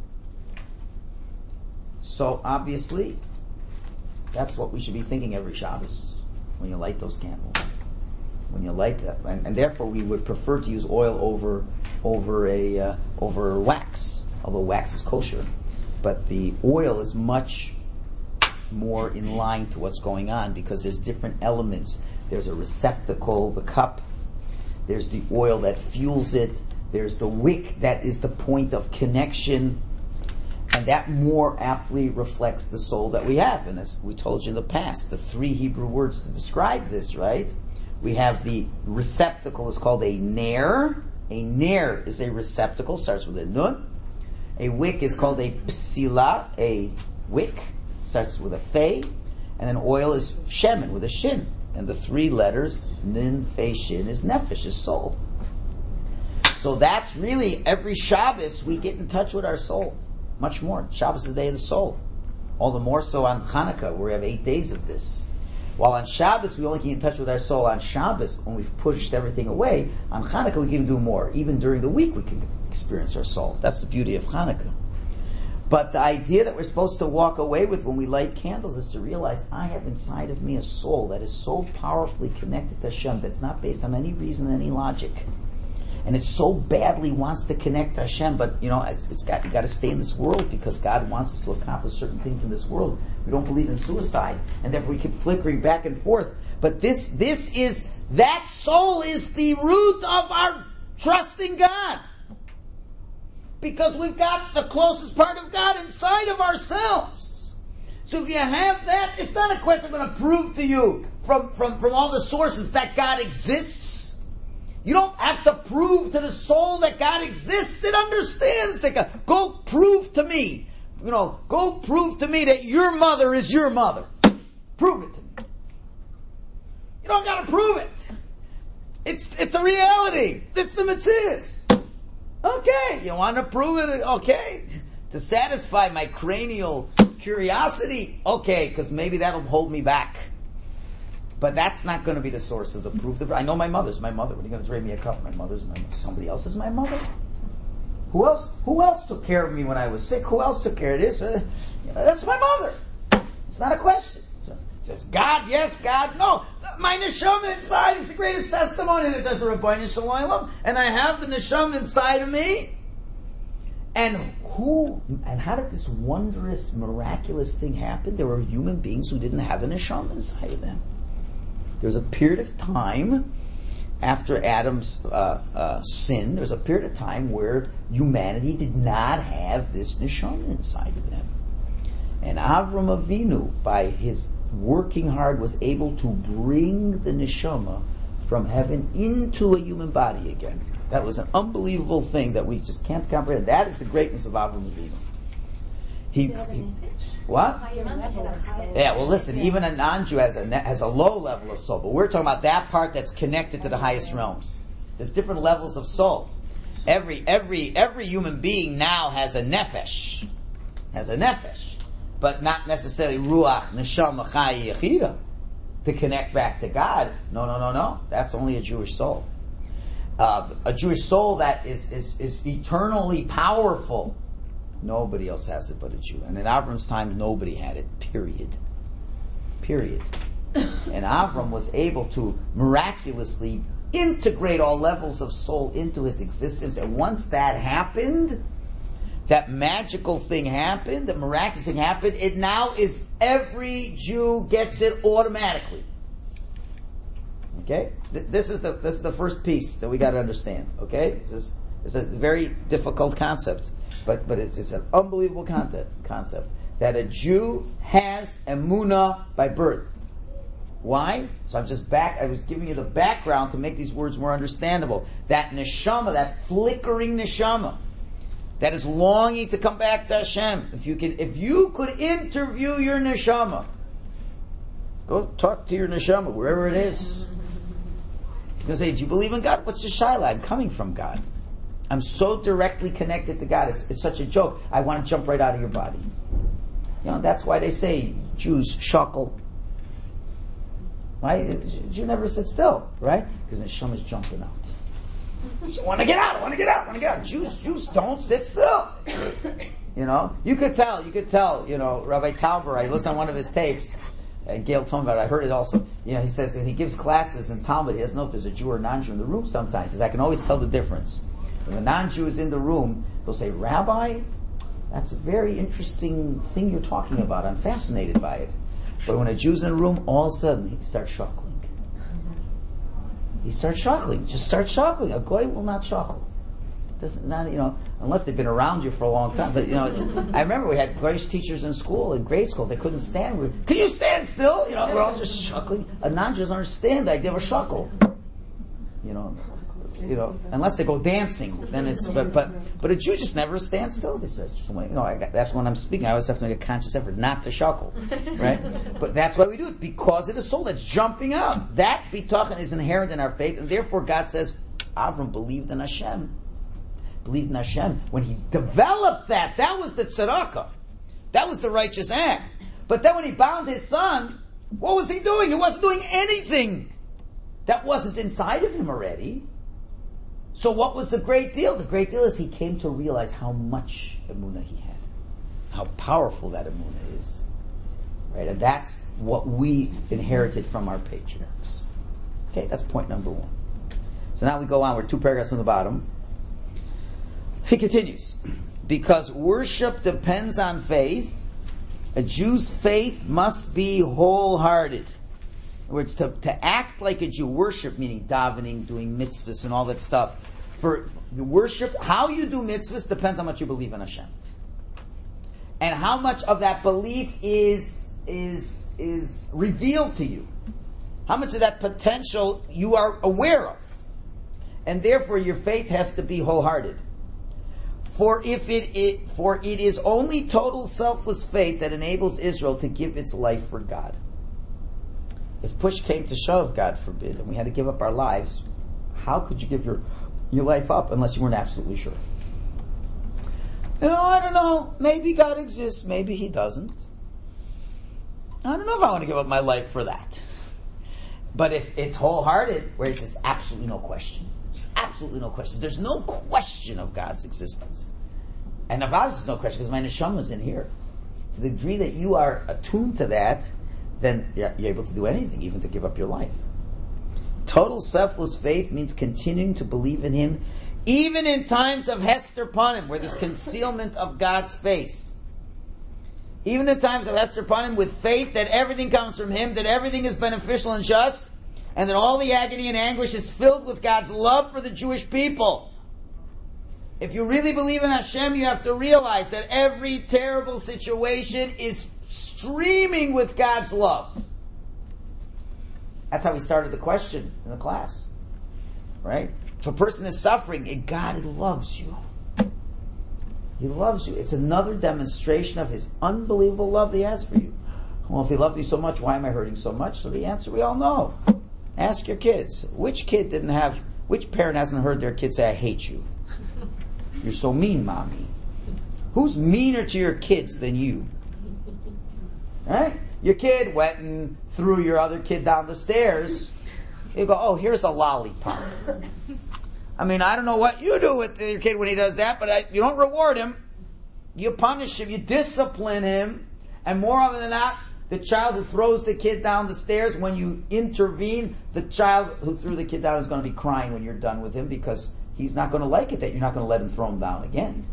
So obviously, that's what we should be thinking every Shabbos when you light those candles. When you light that, and, and therefore we would prefer to use oil over over a uh, over wax, although wax is kosher. But the oil is much more in line to what's going on because there's different elements. There's a receptacle, the cup. There's the oil that fuels it. There's the wick that is the point of connection. And that more aptly reflects the soul that we have. And as we told you in the past, the three Hebrew words to describe this, right? We have the receptacle is called a ner. A ner is a receptacle, starts with a nun. A wick is called a psila, a wick, starts with a fe. And then oil is shemen, with a shin. And the three letters, nin, fe, shin, is nefesh, is soul. So that's really, every Shabbos we get in touch with our soul. Much more. Shabbos is the day of the soul. All the more so on Hanukkah, where we have eight days of this. While on Shabbos we only get in touch with our soul on Shabbos when we've pushed everything away, on Hanukkah we can do more. Even during the week we can experience our soul. That's the beauty of Hanukkah. But the idea that we're supposed to walk away with when we light candles is to realize I have inside of me a soul that is so powerfully connected to Hashem that's not based on any reason, any logic. And it so badly wants to connect to Hashem, but you know, it's, it's got, you got to stay in this world because God wants us to accomplish certain things in this world. We don't believe in suicide, and therefore we keep flickering back and forth. But this, this is, that soul is the root of our trusting God. Because we've got the closest part of God inside of ourselves. So if you have that, it's not a question I'm going to prove to you from, from, from all the sources that God exists. You don't have to prove to the soul that God exists. It understands that God. Go prove to me. You know, go prove to me that your mother is your mother. Prove it to me. You don't got to prove it. It's it's a reality. It's the mitzvahs. Okay, you want to prove it? Okay, to satisfy my cranial curiosity. Okay, because maybe that'll hold me back. But that's not going to be the source of the proof. I know my mother's my mother. What are you going to trade me a cup? My mother's my mother. Somebody else is my mother? Who else? Who else took care of me when I was sick? Who else took care of this? Uh, you know, that's my mother. It's not a question. So, it says, God, yes, God, no. My neshama inside is the greatest testimony that there's a Rabbeinu Shalom, and I have the neshama inside of me. And who, and how did this wondrous, miraculous thing happen? There were human beings who didn't have a neshama inside of them. There was a period of time after Adam's uh, uh, sin, there was a period of time where humanity did not have this neshama inside of them. And Avram Avinu, by his working hard, was able to bring the neshama from heaven into a human body again. That was an unbelievable thing that we just can't comprehend. That is the greatness of Avram Avinu. He, he what? Yeah, well listen, even a non-Jew has a, has a low level of soul, but we're talking about that part that's connected to the highest realms. There's different levels of soul. Every, every, every human being now has a nefesh. Has a nefesh. But not necessarily ruach, neshama, chai, yechida. To connect back to God. No, no, no, no. That's only a Jewish soul. Uh, a Jewish soul that is, is, is eternally powerful. Nobody else has it but a Jew. And in Avram's time, nobody had it, period. Period. And Avram was able to miraculously integrate all levels of soul into his existence. And once that happened, that magical thing happened, the miraculous thing happened, it now is every Jew gets it automatically. Okay? This is the this is the first piece that we got to understand. Okay? This is, it's a very difficult concept. But but it's, it's an unbelievable concept, concept that a Jew has emunah by birth. Why? So I'm just back. I was giving you the background to make these words more understandable. That neshama, that flickering neshama, that is longing to come back to Hashem. If you can, if you could interview your neshama, go talk to your neshama wherever it is. He's going to say, "Do you believe in God? What's your shaila? I'm coming from God. I'm so directly connected to God. It's, it's such a joke. I want to jump right out of your body." You know, that's why they say Jews shackle. Why? Jew never sit still, right? Because the neshama is jumping out. I want to get out, I want to get out, I want to get out. Jews, Jews don't sit still. You know, you could tell, you could tell, you know, Rabbi Tauber, I listened on one of his tapes, and Gail told me about it, I heard it also. You know, he says, when he gives classes in Talmud, he doesn't know if there's a Jew or a non-Jew in the room sometimes. He says, I can always tell the difference. When a non-Jew is in the room, they'll say, Rabbi, that's a very interesting thing you're talking about. I'm fascinated by it. But when a Jew's in the room, all of a sudden, he starts chuckling. He starts chuckling. Just starts chuckling. A goy will not chuckle. Doesn't not you know unless they've been around you for a long time. But you know, it's. I remember we had goyish teachers in school, in grade school. They couldn't stand. We, Can you stand still? You know, we're all just chuckling. A non-Jew doesn't understand the idea of a chuckle. You know, you know, unless they go dancing, then it's. But but but a Jew just never stands still. They say, you know, I got, that's when I'm speaking. I always have to make a conscious effort not to chuckle, right? But that's why we do it, because of the soul that's jumping out. That bitachon is inherent in our faith, and therefore God says, Avram believed in Hashem. Believed in Hashem. When he developed that, that was the tzedakah. That was the righteous act. But then when he bound his son, what was he doing? He wasn't doing anything that wasn't inside of him already. So what was the great deal? The great deal is he came to realize how much emunah he had. How powerful that emunah is. Right? And that's what we inherited from our patriarchs. Okay, that's point number one. So now we go on. We're two paragraphs on the bottom. He continues, because worship depends on faith, a Jew's faith must be wholehearted. In other words, to, to act like a Jew, worship meaning davening, doing mitzvahs and all that stuff. For the worship, how you do mitzvahs depends on how much you believe in Hashem. And how much of that belief is, is, is revealed to you. How much of that potential you are aware of. And therefore your faith has to be wholehearted. For if it, it for it is only total selfless faith that enables Israel to give its life for God. If push came to shove, God forbid, and we had to give up our lives, how could you give your your life up unless you weren't absolutely sure? You know, I don't know. Maybe God exists. Maybe He doesn't. I don't know if I want to give up my life for that. But if it's wholehearted, where it's just absolutely no question. There's absolutely no question. There's no question of God's existence. And of ours, there's no question because my neshama is in here. To the degree that you are attuned to that, then you're able to do anything, even to give up your life. Total selfless faith means continuing to believe in Him, even in times of hester panim, where there's concealment of God's face. Even in times of hester panim, with faith that everything comes from Him, that everything is beneficial and just, and that all the agony and anguish is filled with God's love for the Jewish people. If you really believe in Hashem, you have to realize that every terrible situation is streaming with God's love. That's how we started the question in the class. Right? If a person is suffering, God loves you. He loves you. It's another demonstration of His unbelievable love that He has for you. Well, if He loved me so much, why am I hurting so much? So the answer we all know. Ask your kids. Which kid didn't have, which parent hasn't heard their kid say, I hate you? You're so mean, mommy. Who's meaner to your kids than you? Right? Your kid went and threw your other kid down the stairs. You go, oh, here's a lollipop. I mean, I don't know what you do with your kid when he does that, but I, you don't reward him. You punish him. You discipline him. And more often than not, the child who throws the kid down the stairs, when you intervene, the child who threw the kid down is going to be crying when you're done with him because he's not going to like it that you're not going to let him throw him down again.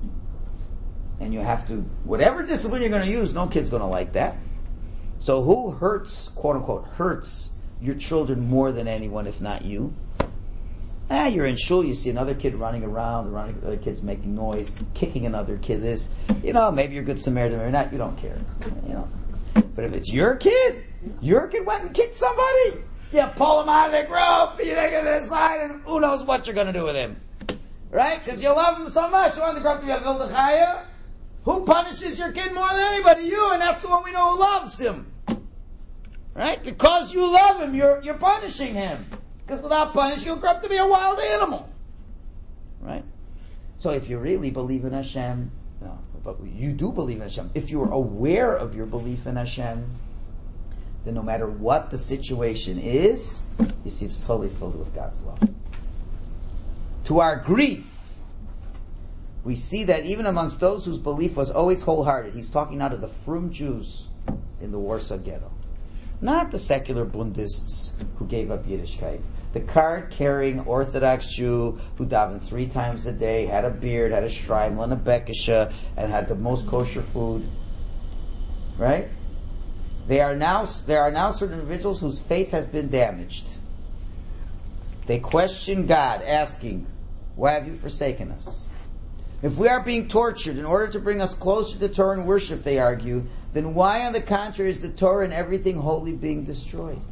And you have to, whatever discipline you're going to use, no kid's going to like that. So who hurts, quote unquote, hurts your children more than anyone, if not you? Ah, you're in shul, you see another kid running around, running, other kids making noise, kicking another kid, this, you know, maybe you're a good Samaritan, maybe not, you don't care, you know. But if it's your kid, your kid went and kicked somebody, you pull him out of the group, you take him to the side, and who knows what you're going to do with him. Right? Because you love him so much. You want the group to be a Vildachaya? Who punishes your kid more than anybody? You, and that's the one we know who loves him. Right? Because you love him, you're, you're punishing him. Because without punishing, he'll grow up to be a wild animal. Right? So if you really believe in Hashem, no, but you do believe in Hashem. If you're aware of your belief in Hashem, then no matter what the situation is, you see it's totally filled with God's love. To our grief, we see that even amongst those whose belief was always wholehearted, he's talking now to the frum Jews in the Warsaw Ghetto. Not the secular Bundists who gave up Yiddishkeit. The card-carrying Orthodox Jew who davened three times a day, had a beard, had a shtreimel and a bekisha, and had the most kosher food. Right? They are now, there are now certain individuals whose faith has been damaged. They question God, asking, why have you forsaken us? If we are being tortured in order to bring us closer to Torah and worship, they argue, then why on the contrary is the Torah and everything holy being destroyed?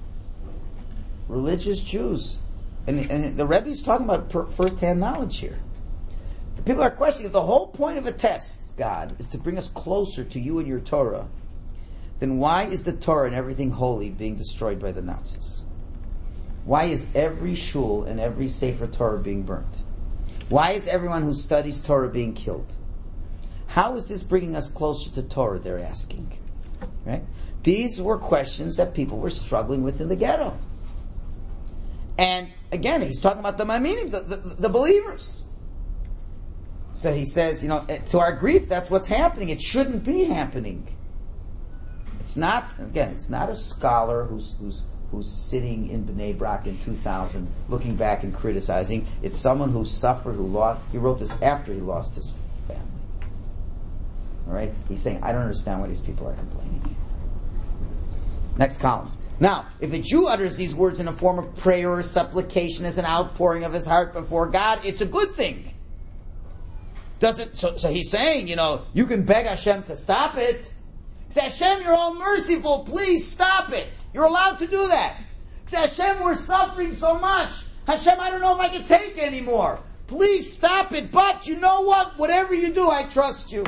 Religious Jews. And, and the Rebbe is talking about per, first-hand knowledge here. The people are questioning, if the whole point of a test, God, is to bring us closer to you and your Torah, then why is the Torah and everything holy being destroyed by the Nazis? Why is every shul and every Sefer Torah being burnt? Why is everyone who studies Torah being killed? How is this bringing us closer to Torah, they're asking. Right? These were questions that people were struggling with in the ghetto. And again, he's talking about the Ma'aminim, the, the, the believers. So he says, you know, to our grief, that's what's happening. It shouldn't be happening. It's not, again, it's not a scholar who's who's who's sitting in Bnei Brak in two thousand, looking back and criticizing. It's someone who suffered, who lost. He wrote this after he lost his family. All right? He's saying, I don't understand why these people are complaining. Next column. Now, if a Jew utters these words in a form of prayer or supplication as an outpouring of his heart before God, it's a good thing. Does it? So, so he's saying, you know, you can beg Hashem to stop it. Say, Hashem, you're all merciful. Please stop it. You're allowed to do that. Say, Hashem, we're suffering so much. Hashem, I don't know if I can take anymore. Please stop it. But you know what? Whatever you do, I trust you.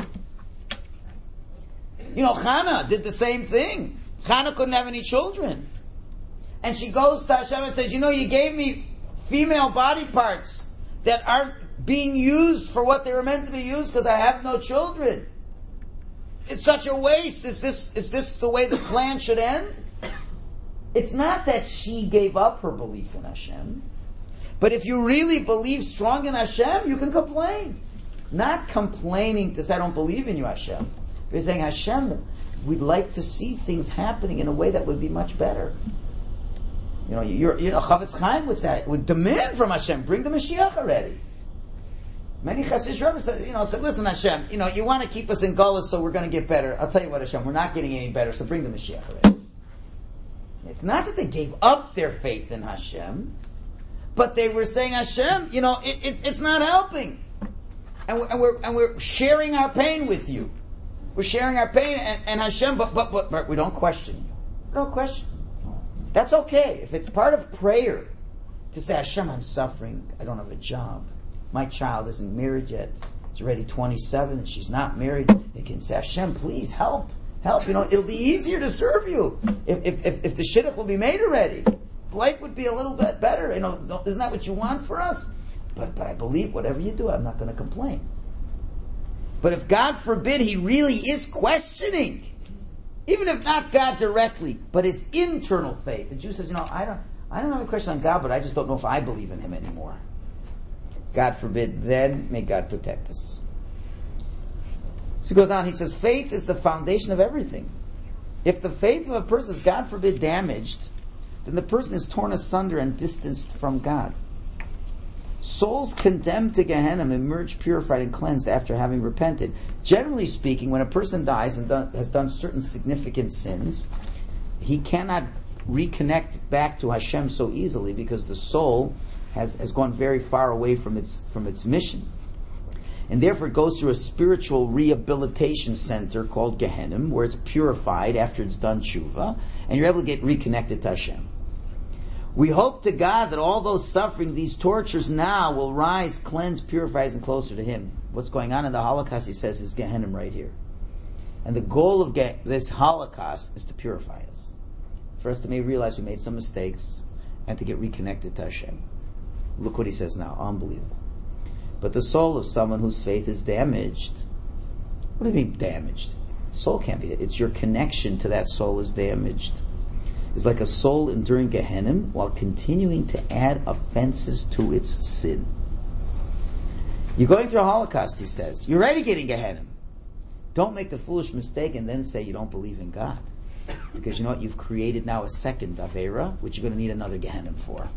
You know, Hannah did the same thing. Hannah couldn't have any children. And she goes to Hashem and says, you know, you gave me female body parts that aren't being used for what they were meant to be used because I have no children. It's such a waste. Is this, is this the way the plan should end? It's not that she gave up her belief in Hashem. But if you really believe strong in Hashem, you can complain. Not complaining to say, I don't believe in you, Hashem. You're saying, Hashem, we'd like to see things happening in a way that would be much better. You know, you're, you know, Chavetz Chaim would say, would demand from Hashem, bring the Mashiach already. Many Chasidish rabbis said, you know, said, listen, Hashem, you know, you want to keep us in Golus so we're going to get better. I'll tell you what, Hashem, we're not getting any better, so bring the Mashiach already. It's not that they gave up their faith in Hashem, but they were saying, Hashem, you know, it, it, it's not helping. And we're, and we're, and we're sharing our pain with you. We're sharing our pain, and, and Hashem, but, but, but, but we don't question you. We don't question. That's okay. If it's part of prayer to say, Hashem, I'm suffering. I don't have a job. My child isn't married yet. She's already twenty-seven and she's not married. They can say, Hashem, please help. Help. You know, it'll be easier to serve you if, if, if, if the shidduch will be made already. Life would be a little bit better. You know, isn't that what you want for us? But, but I believe whatever you do, I'm not going to complain. But if God forbid he really is questioning, even if not God directly, but his internal faith, the Jew says, you know, I don't, I don't have a question on God, but I just don't know if I believe in him anymore. God forbid, then may God protect us. So he goes on, he says, faith is the foundation of everything. If the faith of a person is, God forbid, damaged, then the person is torn asunder and distanced from God. Souls condemned to Gehenna emerge purified and cleansed after having repented. Generally speaking, when a person dies and done, has done certain significant sins, he cannot reconnect back to Hashem so easily because the soul has, has gone very far away from its from its mission. And therefore it goes through a spiritual rehabilitation center called Gehenna, where it's purified after it's done tshuva, and you're able to get reconnected to Hashem. We hope to God that all those suffering, these tortures now will rise, cleanse, purify us, and closer to Him. What's going on in the Holocaust, he says, is Gehenna right here. And the goal of Ge- this Holocaust is to purify us. For us to maybe realize we made some mistakes, and to get reconnected to Hashem. Look what he says now, unbelievable. But the soul of someone whose faith is damaged, what do you mean damaged? The soul can't be, it's your connection to that soul is damaged. It's like a soul enduring Gehenna while continuing to add offenses to its sin. You're going through a Holocaust, he says. You're already getting Gehenna. Don't make the foolish mistake and then say you don't believe in God. Because you know what? You've created now a second Avera, which you're going to need another Gehenna for.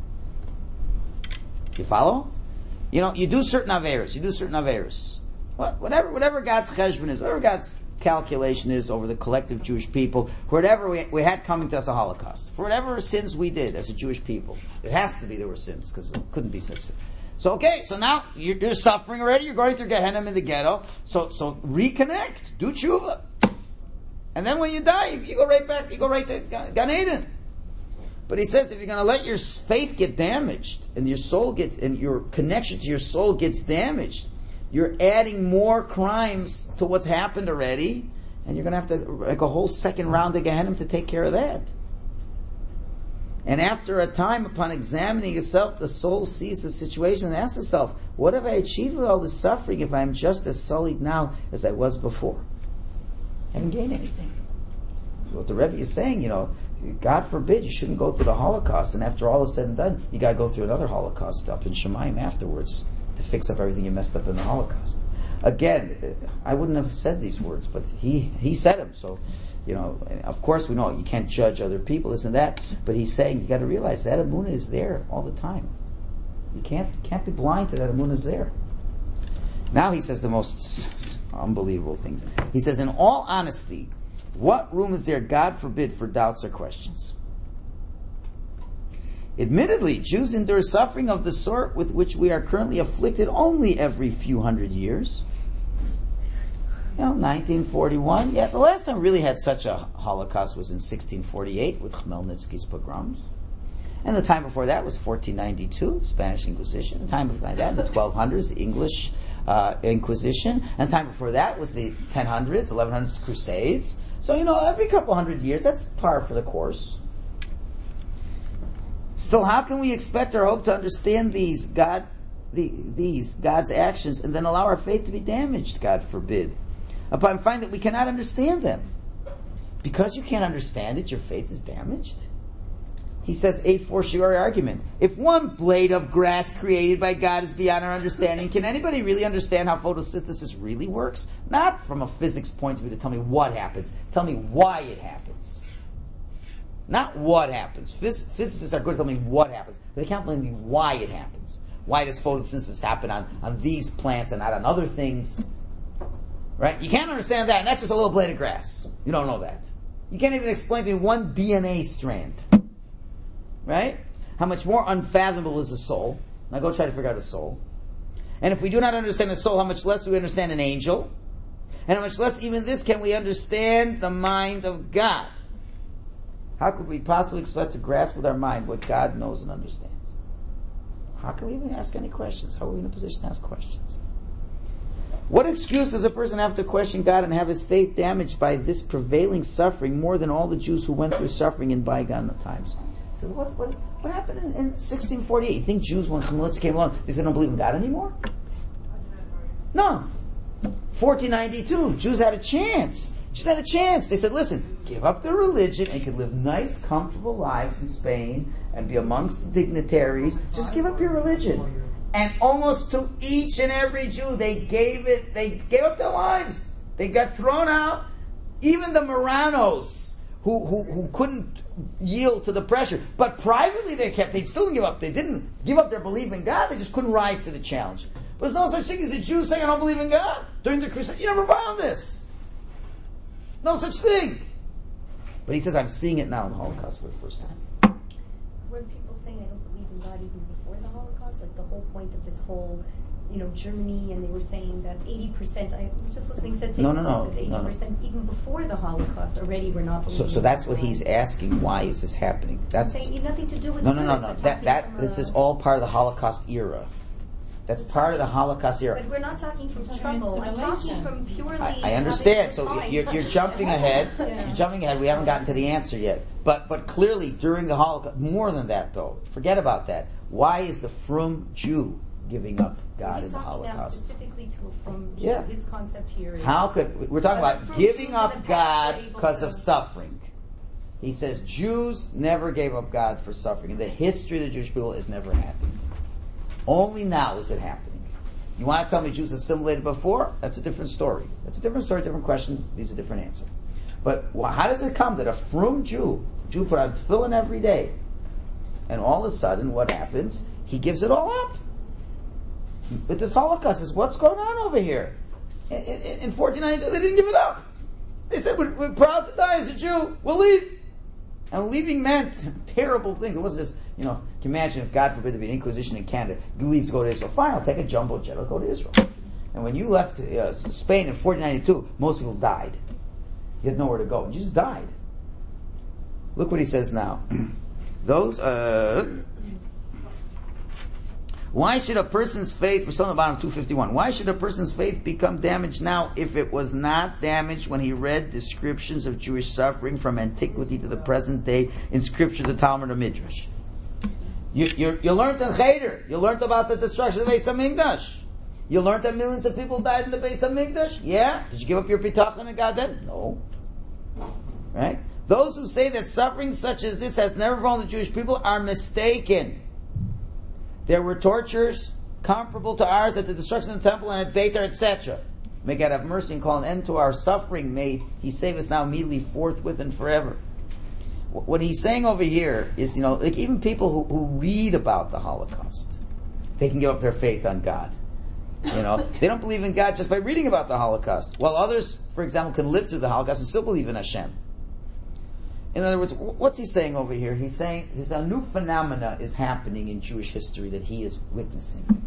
You follow? You know, you do certain Averas. You do certain Averas. What, whatever, whatever God's cheshbon is, whatever God's calculation is over the collective Jewish people, whatever we, we had coming to us a Holocaust, for whatever sins we did as a Jewish people, it has to be there were sins, because it couldn't be such. So okay, so now you're, you're suffering already. You're going through Gehenna in the ghetto. So so reconnect, do tshuva, and then when you die, you go right back. You go right to Gan Eden. But he says if you're going to let your faith get damaged and your soul get and your connection to your soul gets damaged, you're adding more crimes to what's happened already, and you're going to have to like a whole second round of Gehenna to take care of that. And after a time, upon examining itself, the soul sees the situation and asks itself, what have I achieved with all this suffering if I'm just as sullied now as I was before? I haven't gained anything. So what the Rebbe is saying, you know, God forbid you shouldn't go through the Holocaust, and after all is said and done, you got to go through another Holocaust up in Shemayim afterwards to fix up everything you messed up in the Holocaust. Again, I wouldn't have said these words, but he, he said them, so... You know, of course we know you can't judge other people, this and that, but he's saying you got to realize that emunah is there all the time. You can't can't be blind to that emunah is there. Now he says the most unbelievable things. He says, in all honesty, what room is there, God forbid, for doubts or questions? Admittedly, Jews endure suffering of the sort with which we are currently afflicted only every few hundred years. You know, nineteen forty-one. Yeah, the last time we really had such a Holocaust was in sixteen forty-eight with Khmelnytsky's pogroms. And the time before that was fourteen ninety-two, the Spanish Inquisition. The time before that, the twelve hundreds, the English uh, Inquisition. And the time before that was the ten hundreds, eleven hundreds, the Crusades. So, you know, every couple hundred years, that's par for the course. Still, how can we expect or hope to understand these God, the, these God's actions and then allow our faith to be damaged, God forbid? Upon finding that we cannot understand them. Because you can't understand it, your faith is damaged. He says a fortiori argument. If one blade of grass created by God is beyond our understanding, can anybody really understand how photosynthesis really works? Not from a physics point of view to tell me what happens. Tell me why it happens. Not what happens. Phys- physicists are good at telling me what happens. But they can't tell me why it happens. Why does photosynthesis happen on, on these plants and not on other things? Right? You can't understand that, and that's just a little blade of grass. You don't know that. You can't even explain to me one D N A strand. Right? How much more unfathomable is a soul? Now go try to figure out a soul. And if we do not understand a soul, how much less do we understand an angel? And how much less even this can we understand the mind of God? How could we possibly expect to grasp with our mind what God knows and understands? How can we even ask any questions? How are we in a position to ask questions? What excuse does a person have to question God and have his faith damaged by this prevailing suffering more than all the Jews who went through suffering in bygone times? He says, what, what, what happened in, in sixteen forty-eight? You think Jews, when Khmelnytsky came along, they said they don't believe in God anymore? No. fourteen ninety-two, Jews had a chance. Jews had a chance. They said, listen, give up their religion and you can live nice, comfortable lives in Spain and be amongst the dignitaries. Just give up your religion. And almost to each and every Jew, they gave it, they gave up their lives. They got thrown out. Even the Marranos, who, who, who couldn't yield to the pressure. But privately they kept, they still didn't give up. They didn't give up their belief in God, they just couldn't rise to the challenge. But there's no such thing as a Jew saying, I don't believe in God. During the Crusade, you never found this. No such thing. But he says, I'm seeing it now in the Holocaust for the first time. Were people saying, I don't believe in God even before the Holocaust? Like the whole point of this whole, you know, Germany, and they were saying that eighty percent, I was just listening to no, no, no, that eighty percent, no, no. even before the Holocaust, already were not believing. So, so that's what he's asking. Why is this happening? That's saying you nothing to do with no, no, no, no. That that this is all part of the Holocaust era. That's part of the Holocaust era. But we're not talking from struggle. I'm talking from purely. I, I understand. So you're, you're jumping ahead. Yeah. You're jumping ahead. We haven't gotten to the answer yet. But but clearly during the Holocaust, more than that though. Forget about that. Why is the frum Jew giving up God so in the Holocaust? Now specifically to a frum Jew. Yeah. His concept here is. How could we're talking about giving up God because of suffering? He says Jews never gave up God for suffering. In the history of the Jewish people, it never happened. Only now is it happening. You want to tell me Jews assimilated before? That's a different story. That's a different story, different question, needs a different answer. But well, how does it come that a frum Jew, Jew put on tefillin every day, and all of a sudden, what happens? He gives it all up. With this Holocaust, is what's going on over here? In, in, in fourteen ninety-two, they didn't give it up. They said, we're, we're proud to die as a Jew. We'll leave. And leaving meant terrible things. It wasn't just, you know, can you imagine if, God forbid, there be an Inquisition in Canada, you leave to go to Israel. Fine, I'll take a jumbo jet, I'll go to Israel. And when you left uh, Spain in fourteen ninety-two, most people died. You had nowhere to go. You just died. Look what he says now. Those, uh, why should a person's faith, we're still on the bottom of two fifty-one, why should a person's faith become damaged now if it was not damaged when he read descriptions of Jewish suffering from antiquity to the present day in scripture, the Talmud or Midrash? You, you, you learned in Cheder, you learned about the destruction of the Beis HaMikdash. You learned that millions of people died in the Beis HaMikdash? Yeah? Did you give up your bitachon and God then? No. Right? Those who say that suffering such as this has never befallen the Jewish people are mistaken. There were tortures comparable to ours at the destruction of the temple and at Beitar, et cetera. May God have mercy and call an end to our suffering. May He save us now immediately, forthwith, and forever. What he's saying over here is, you know, like even people who, who read about the Holocaust, they can give up their faith on God. You know, they don't believe in God just by reading about the Holocaust. While others, for example, can live through the Holocaust and still believe in Hashem. In other words, what's he saying over here? He's saying there's a new phenomena is happening in Jewish history that he is witnessing.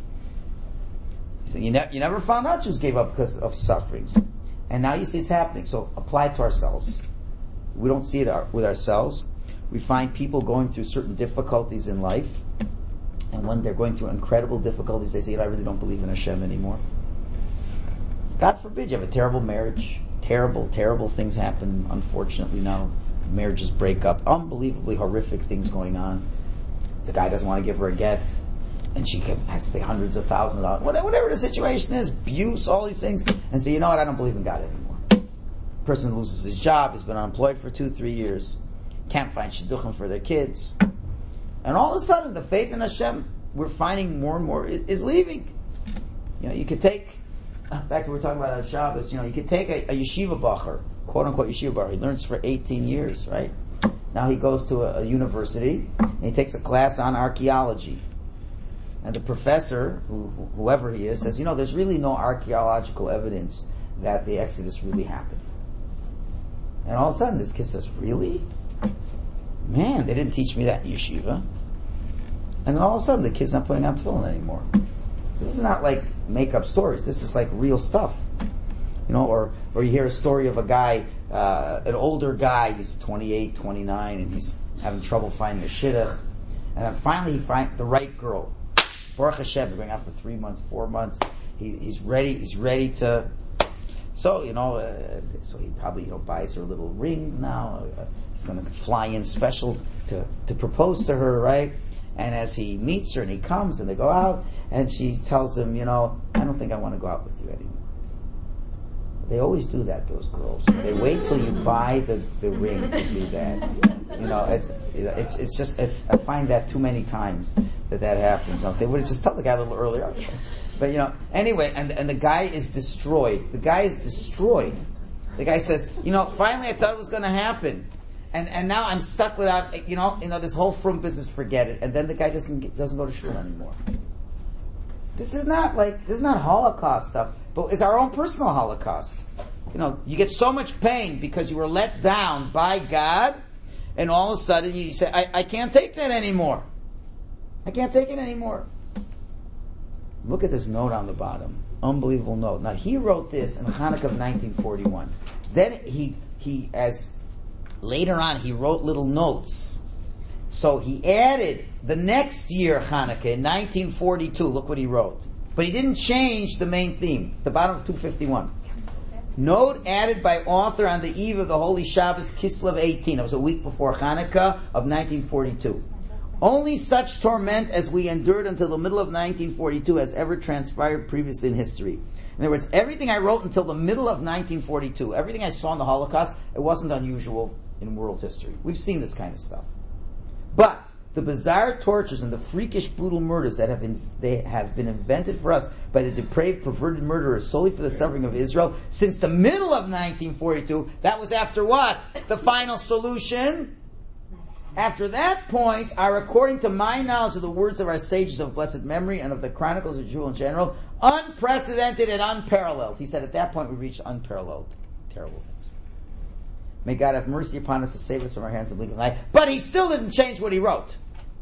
He's saying you, ne- you never found out Jews gave up because of sufferings. And now you see it's happening. So apply it to ourselves. We don't see it our, with ourselves. We find people going through certain difficulties in life. And when they're going through incredible difficulties, they say, I really don't believe in Hashem anymore. God forbid you have a terrible marriage. Terrible, terrible things happen, unfortunately, now. Marriages break up. Unbelievably horrific things going on. The guy doesn't want to give her a get. And she has to pay hundreds of thousands of dollars. Whatever the situation is, abuse, all these things. And say, you know what, I don't believe in God anymore. Person loses his job, has been unemployed for two, three years. Can't find shidduchim for their kids. And all of a sudden, the faith in Hashem, we're finding more and more is, is leaving. You know, you could take, back to what we were talking about on Shabbos, you know, you could take a, a yeshiva bacher, quote unquote yeshiva bacher. He learns for eighteen years, right? Now he goes to a, a university, and he takes a class on archaeology. And the professor, who, whoever he is, says, you know, there's really no archaeological evidence that the Exodus really happened. And all of a sudden, this kid says, really? Man, they didn't teach me that in yeshiva. And then all of a sudden, the kid's not putting on tefillin anymore. This is not like make-up stories. This is like real stuff. You know, or, or you hear a story of a guy, uh, an older guy, he's twenty-eight, twenty-nine, and he's having trouble finding a shidduch. And then finally he finds the right girl. Baruch Hashem, going out for three months, four months. He, he's ready, he's ready to... So, you know, uh, so he probably, you know, buys her a little ring now. Uh, he's going to fly in special to, to propose to her, right? And as he meets her and he comes and they go out, and she tells him, you know, I don't think I want to go out with you anymore. They always do that, those girls. They wait till you buy the, the ring to do that. You know, it's it's it's just, it's, I find that too many times that that happens. So if they would have just told the guy a little earlier. But, you know, anyway, and and the guy is destroyed. The guy is destroyed. The guy says, you know, finally I thought it was going to happen. And and now I'm stuck without, you know, you know, this whole frum business, forget it. And then the guy doesn't get, doesn't go to shul anymore. This is not like, this is not Holocaust stuff, but it's our own personal Holocaust. You know, you get so much pain because you were let down by God, and all of a sudden you say, I, I can't take that anymore. I can't take it anymore. Look at this note on the bottom. Unbelievable note. Now, he wrote this in Hanukkah of nineteen forty-one. Then he, he, as later on, he wrote little notes. So he added the next year Hanukkah in nineteen forty-two. Look what he wrote. But he didn't change the main theme. The bottom of two fifty-one. Note added by author on the eve of the Holy Shabbos Kislev eighteen. It was a week before Hanukkah of nineteen forty-two. Only such torment as we endured until the middle of nineteen forty-two has ever transpired previously in history. In other words, everything I wrote until the middle of nineteen forty-two, everything I saw in the Holocaust, it wasn't unusual in world history. We've seen this kind of stuff. But the bizarre tortures and the freakish brutal murders that have been, they have been invented for us by the depraved, perverted murderers solely for the suffering of Israel since the middle of nineteen forty-two. That was after what? The final solution. After that point are, according to my knowledge of the words of our sages of blessed memory and of the chronicles of Jewel in general, unprecedented and unparalleled. He said at that point we reached unparalleled terrible things. May God have mercy upon us to save us from our hands of legal life. But he still didn't change what he wrote.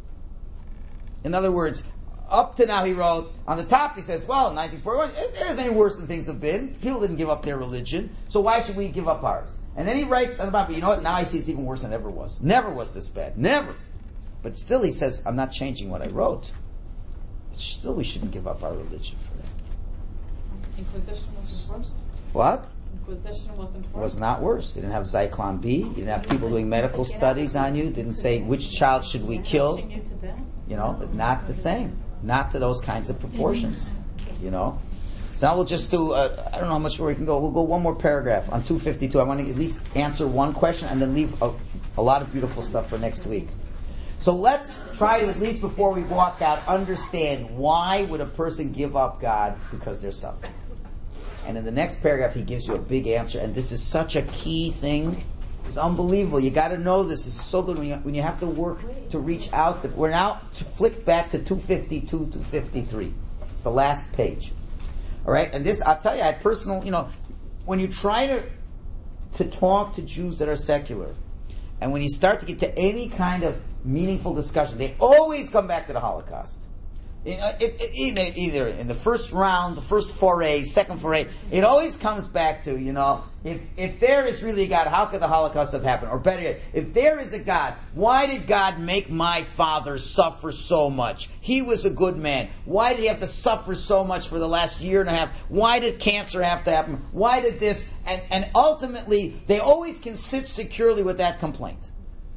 In other words, up to now he wrote, on the top he says, well, in nineteen forty-one, it isn't any worse than things have been. People didn't give up their religion, so why should we give up ours? And then he writes on the bottom, but you know what, now I see it's even worse than it ever was. Never was this bad. Never. But still he says, I'm not changing what I wrote. Still we shouldn't give up our religion for that. Inquisition wasn't worse? What? Inquisition wasn't worse? Was not worse. You didn't have Zyklon B. You didn't have people doing medical studies on you. Didn't say, which child should we kill? You to death? You know, but not the same. Not to those kinds of proportions. You know? So now we'll just do, uh, I don't know how much more we can go. We'll go one more paragraph on two fifty-two. I want to at least answer one question and then leave a, a lot of beautiful stuff for next week. So let's try to, at least before we walk out, understand why would a person give up God because they're suffering. And in the next paragraph he gives you a big answer, and this is such a key thing. It's unbelievable. You got to know this. It's so good when you, when you have to work to reach out. To, we're now flicked back to two fifty-two, two fifty-three. It's the last page. All right, and this, I'll tell you, I had personal, you know, when you try to to talk to Jews that are secular, and when you start to get to any kind of meaningful discussion, they always come back to the Holocaust. It, it, it, either, either in the first round, the first foray, second foray, it always comes back to, you know, if if there is really a God, how could the Holocaust have happened? Or better yet, if there is a God, why did God make my father suffer so much? He was a good man. Why did he have to suffer so much for the last year and a half? Why did cancer have to happen? Why did this? And, and ultimately, they always can sit securely with that complaint.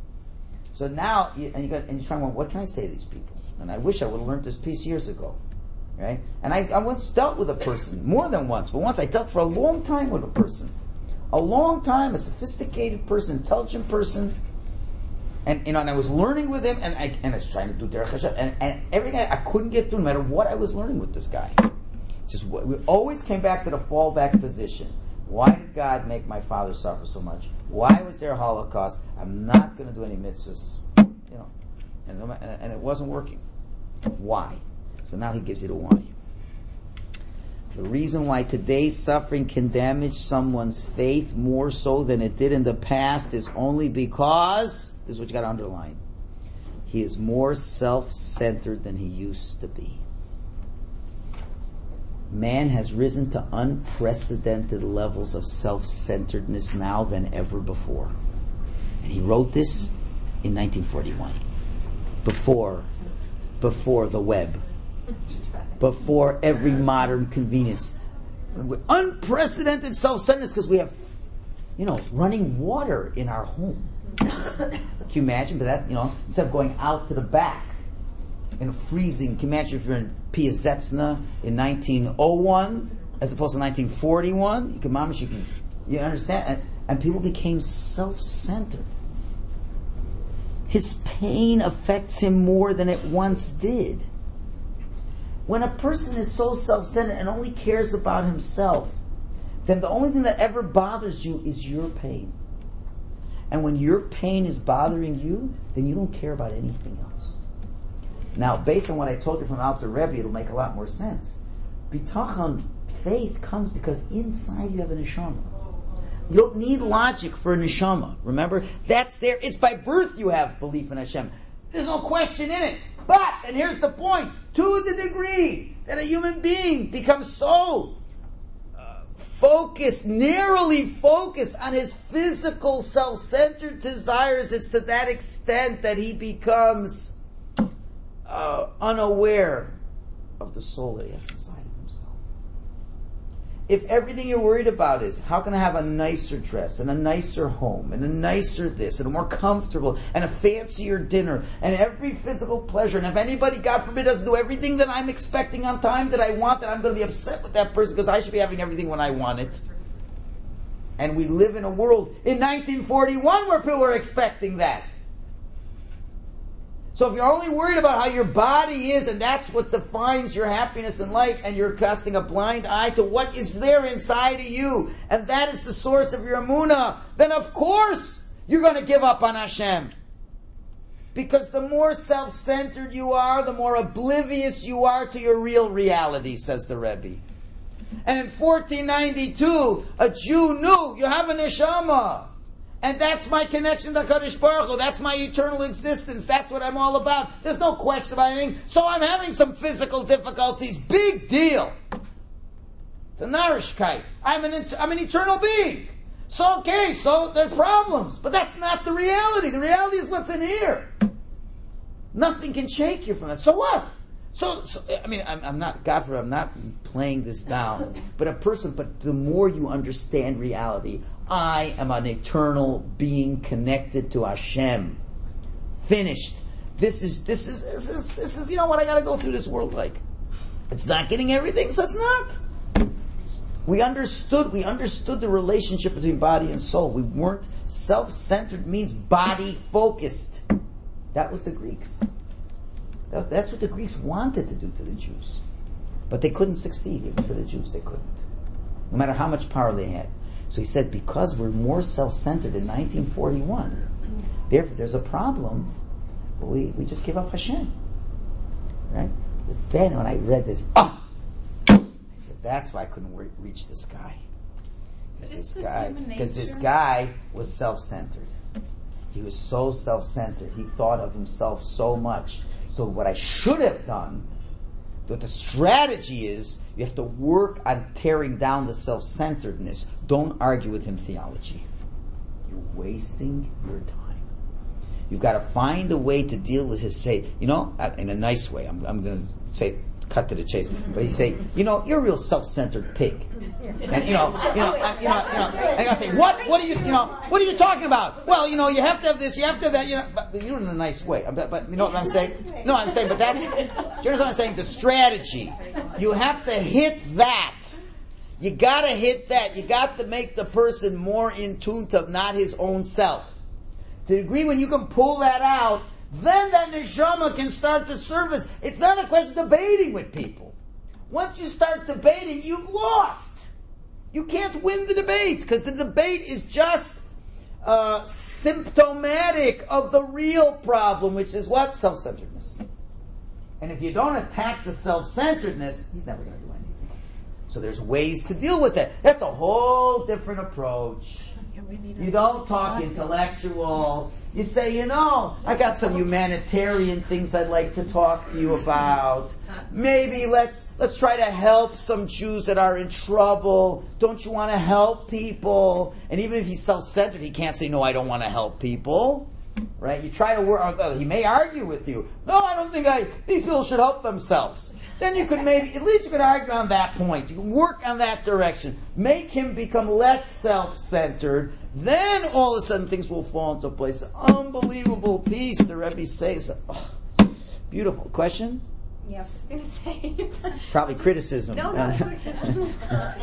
So now, you, and, you got, and you're trying to, what can I say to these people? And I wish I would have learned this piece years ago. Right? And I, I once dealt with a person, more than once, but once I dealt for a long time with a person. A long time, a sophisticated person, intelligent person. And, you know, and I was learning with him, and I, and I was trying to do Derech Hashem, and, and everything, I couldn't get through no matter what I was learning with this guy. Just, we always came back to the fallback position. Why did God make my father suffer so much? Why was there a Holocaust? I'm not going to do any mitzvahs. You know, and, and it wasn't working. Why? So now he gives you the why. The reason why today's suffering can damage someone's faith more so than it did in the past is only because, this is what you got to underline, he is more self-centered than he used to be. Man has risen to unprecedented levels of self-centeredness now than ever before. And he wrote this in nineteen forty-one. Before, before the web. Before every modern convenience. Unprecedented self-centeredness because we have, you know, running water in our home. Can you imagine? But that, you know, instead of going out to the back in freezing, can you imagine if you're in Piazetzna in nineteen oh one as opposed to nineteen forty-one? You can, mamish, you can, you understand? And, and people became self-centered. His pain affects him more than it once did. When a person is so self-centered and only cares about himself, then the only thing that ever bothers you is your pain. And when your pain is bothering you, then you don't care about anything else. Now, based on what I told you from Alter Rebbe, it'll make a lot more sense. Bitachon, faith, comes because inside you have a neshama. You don't need logic for a neshama. Remember? That's there. It's by birth you have belief in Hashem. There's no question in it. But, and here's the point, to the degree that a human being becomes so uh, focused, narrowly focused on his physical self-centered desires, it's to that extent that he becomes uh, unaware of the soul that he has inside of himself. If everything you're worried about is, how can I have a nicer dress, and a nicer home, and a nicer this, and a more comfortable, and a fancier dinner, and every physical pleasure, and if anybody, God forbid, doesn't do everything that I'm expecting on time that I want, then I'm going to be upset with that person because I should be having everything when I want it. And we live in a world in nineteen forty-one where people were expecting that. So if you're only worried about how your body is, and that's what defines your happiness in life, and you're casting a blind eye to what is there inside of you, and that is the source of your emunah, then of course you're going to give up on Hashem. Because the more self-centered you are, the more oblivious you are to your real reality, says the Rebbe. And in fourteen ninety-two, a Jew knew, you have a neshama. And that's my connection to HaKadosh Baruch Hu. That's my eternal existence. That's what I'm all about. There's no question about anything. So I'm having some physical difficulties. Big deal. It's a narishkeit. I'm an, I'm an eternal being. So okay, so there's problems. But that's not the reality. The reality is what's in here. Nothing can shake you from that. So what? So, so I mean, I'm, I'm not, God forbid, I'm not playing this down. But a person, but the more you understand reality, I am an eternal being connected to Hashem. Finished. This is, this is, this is, this is, you know what I gotta go through this world like. It's not getting everything, so it's not. We understood, we understood the relationship between body and soul. We weren't, self-centered means body-focused. That was the Greeks. That was, that's what the Greeks wanted to do to the Jews. But they couldn't succeed, even for the Jews, they couldn't. No matter how much power they had. So he said, because we're more self-centered in nineteen forty-one, therefore there's a problem, we, we just give up Hashem. Right? But then when I read this, oh! I said, that's why I couldn't re- reach this guy. Because this guy, because this guy was self-centered. He was so self-centered. He thought of himself so much. So what I should have done, that the strategy is, you have to work on tearing down the self-centeredness. Don't argue with him theology. You're wasting your time. You've got to find a way to deal with his say, you know, in a nice way. I'm, I'm going to say, cut to the chase. But he say, you know, you're a real self-centered pig. And you know, you know, I, you know, you know, I gotta say, what, what are you, you know, what are you talking about? Well, you know, you have to have this, you have to have that, you know, but you're in a nice way. But, but you know what I'm saying? No, I'm saying, but that's, here's what I'm saying, the strategy. You have to hit that. You gotta hit that. You got to make the person more in tune to not his own self. To the degree when you can pull that out, then that neshama can start to surface. It's not a question of debating with people. Once you start debating, you've lost. You can't win the debate, because the debate is just uh, symptomatic of the real problem, which is what? Self-centeredness. And if you don't attack the self-centeredness, he's never going to do anything. So there's ways to deal with it. That's a whole different approach. You don't talk intellectual. You say, you know, I got some humanitarian things I'd like to talk to you about. Maybe let's let's try to help some Jews that are in trouble. Don't you want to help people? And even if he's self-centered, he can't say, no, I don't want to help people. Right? You try to work, he may argue with you. No, I don't think I, these people should help themselves. Then you could maybe, at least you could argue on that point. You can work on that direction. Make him become less self-centered. Then all of a sudden things will fall into place. Unbelievable peace, the Rebbe says. Oh, beautiful. Question? Yeah, I was just going to say. Probably criticism. No, no, criticism.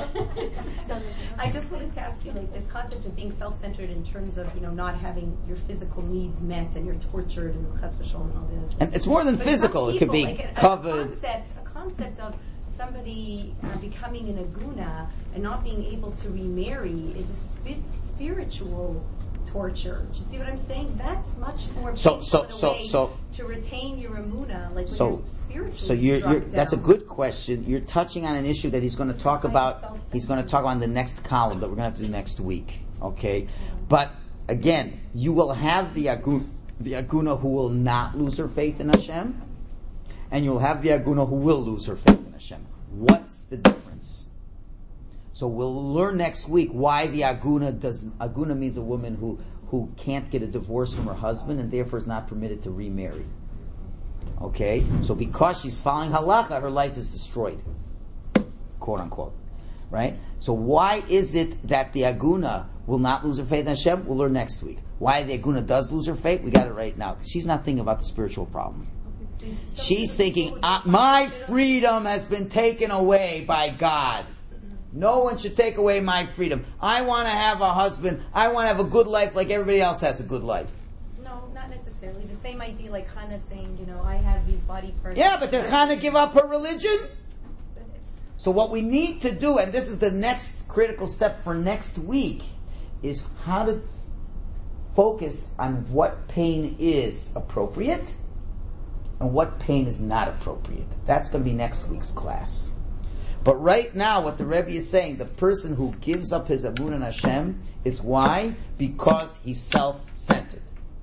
I just wanted to ask you, like, this concept of being self-centered in terms of, you know, not having your physical needs met and you're tortured and chas v'sholom and all this. And it's more than but physical. It could be like a, covered. A concept, a concept of somebody uh, becoming an aguna and not being able to remarry is a spi- spiritual torture. Do you see what I'm saying? That's much more so so so way so to retain your emuna, like so, when you're spiritually so you're, you're struck that's a down. good question. You're touching on an issue that he's going to talk about. He's going to talk about in the next column that we're going to have to do next week. Okay, but again, you will have the aguna, the aguna who will not lose her faith in Hashem, and you'll have the aguna who will lose her faith in Hashem. What's the difference? So we'll learn next week why the aguna does. Aguna means a woman who who can't get a divorce from her husband and therefore is not permitted to remarry. Okay? So because she's following halacha, her life is destroyed. Quote unquote. Right? So why is it that the aguna will not lose her faith in Hashem? We'll learn next week. Why the aguna does lose her faith? We got it right now. She's not thinking about the spiritual problem. She's thinking, uh, my freedom has been taken away by God. No one should take away my freedom. I want to have a husband. I want to have a good life like everybody else has a good life. No, not necessarily. The same idea like Hannah saying, you know, I have these body parts. Yeah, but did Hannah give up her religion? But it's- So what we need to do, and this is the next critical step for next week, is how to focus on what pain is appropriate and what pain is not appropriate. That's going to be next week's class. But right now, what the Rebbe is saying, the person who gives up his Amun and Hashem, it's why? Because he's self-centered.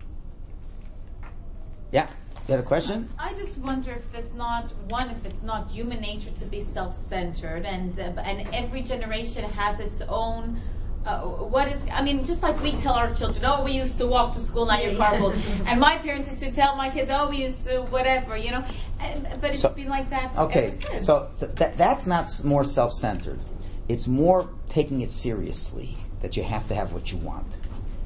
Yeah? You had a question? I just wonder if it's not one, if it's not human nature to be self-centered, and uh, and every generation has its own. Uh, what is? I mean, just like we tell our children, oh, we used to walk to school, now you're carpool, and my parents used to tell my kids, oh, we used to whatever, you know. And, but it's So- been like that Okay, ever since. so, so that, that's not s- more self-centered. It's more taking it seriously, that you have to have what you want.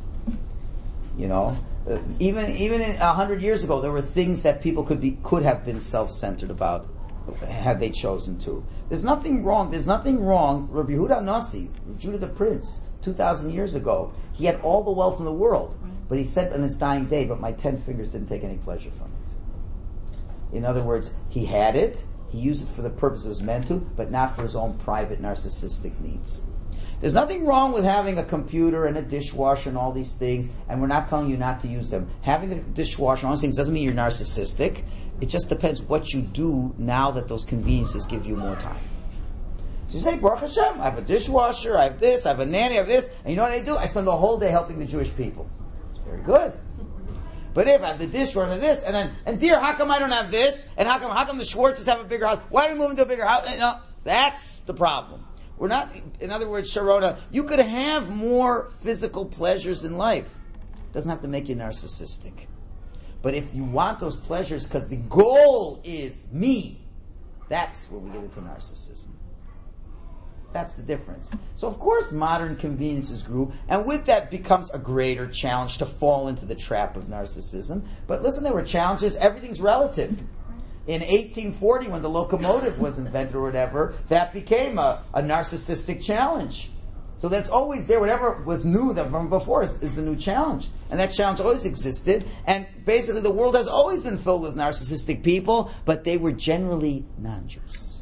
You know? Uh, even even in, a hundred years ago, there were things that people could be could have been self-centered about had they chosen to. There's nothing wrong. There's nothing wrong. Rabbi Yehuda Nasi, Judah the Prince, two thousand years ago, he had all the wealth in the world, but he said on his dying day, "But my ten fingers didn't take any pleasure from it." In other words, he had it. He used it for the purpose it was meant to, but not for his own private narcissistic needs. There's nothing wrong with having a computer and a dishwasher and all these things, and we're not telling you not to use them. Having a dishwasher and all these things doesn't mean you're narcissistic. It just depends what you do now that those conveniences give you more time. So you say, Baruch Hashem, I have a dishwasher, I have this, I have a nanny, I have this, and you know what I do? I spend the whole day helping the Jewish people. It's very good. But if I have the dishwasher and this, and then, and dear, how come I don't have this? And how come, how come the Schwartzes have a bigger house? Why are we moving to a bigger house? You know, that's the problem. We're not, in other words, Sharona, you could have more physical pleasures in life. It doesn't have to make you narcissistic. But if you want those pleasures because the goal is me, that's where we get into narcissism. That's the difference. So of course modern conveniences grew, and with that becomes a greater challenge to fall into the trap of narcissism. But listen, there were challenges, everything's relative. In eighteen forty, when the locomotive was invented or whatever, that became a, a narcissistic challenge. So that's always there. Whatever was new that from before is, is the new challenge. And that challenge always existed. And basically the world has always been filled with narcissistic people, but they were generally non-Jews.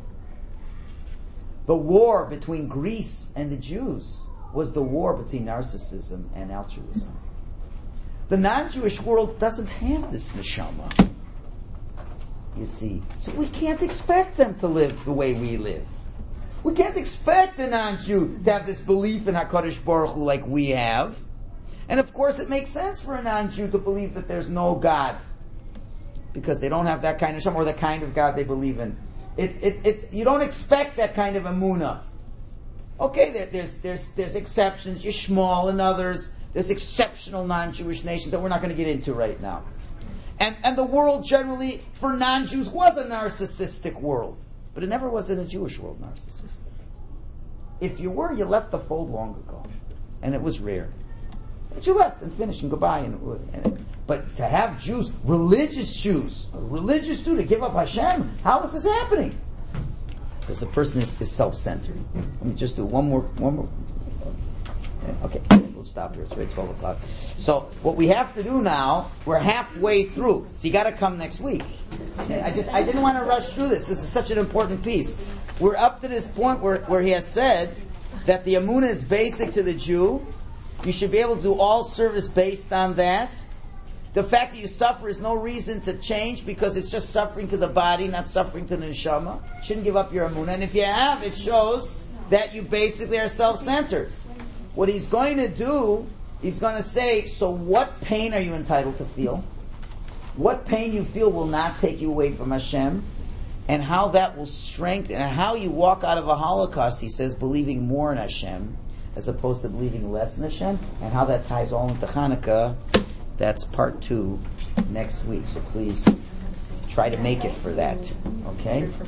The war between Greece and the Jews was the war between narcissism and altruism. The non-Jewish world doesn't have this neshama. You see, so we can't expect them to live the way we live. We can't expect a non-Jew to have this belief in HaKadosh Baruch Hu like we have. And of course it makes sense for a non-Jew to believe that there's no God, because they don't have that kind of neshama, or the kind of God they believe in. It, it, it, you don't expect that kind of emunah. Okay, there, there's, there's, there's exceptions, Yishmael and others. There's exceptional non-Jewish nations that we're not going to get into right now. And, and the world generally, for non-Jews, was a narcissistic world. But it never was in a Jewish world narcissistic. If you were, you left the fold long ago. And it was rare. But you left and finished and goodbye. And, and, but to have Jews, religious Jews, a religious Jew to give up Hashem, how is this happening? Because the person is, is self-centered. Let me just do one more, one more. Okay, we'll stop here. It's already twelve o'clock. So what we have to do now, we're halfway through. So you got to come next week. I just I didn't want to rush through this. This is such an important piece. We're up to this point where, where he has said that the emunah is basic to the Jew. You should be able to do all service based on that. The fact that you suffer is no reason to change, because it's just suffering to the body, not suffering to the neshama. You shouldn't give up your emunah. And if you have, it shows that you basically are self-centered. What he's going to do, he's going to say, so what pain are you entitled to feel? What pain you feel will not take you away from Hashem, and how that will strengthen, and how you walk out of a Holocaust, he says, believing more in Hashem, as opposed to believing less in Hashem, and how that ties all into Hanukkah. That's part two next week, so please try to make it for that, okay?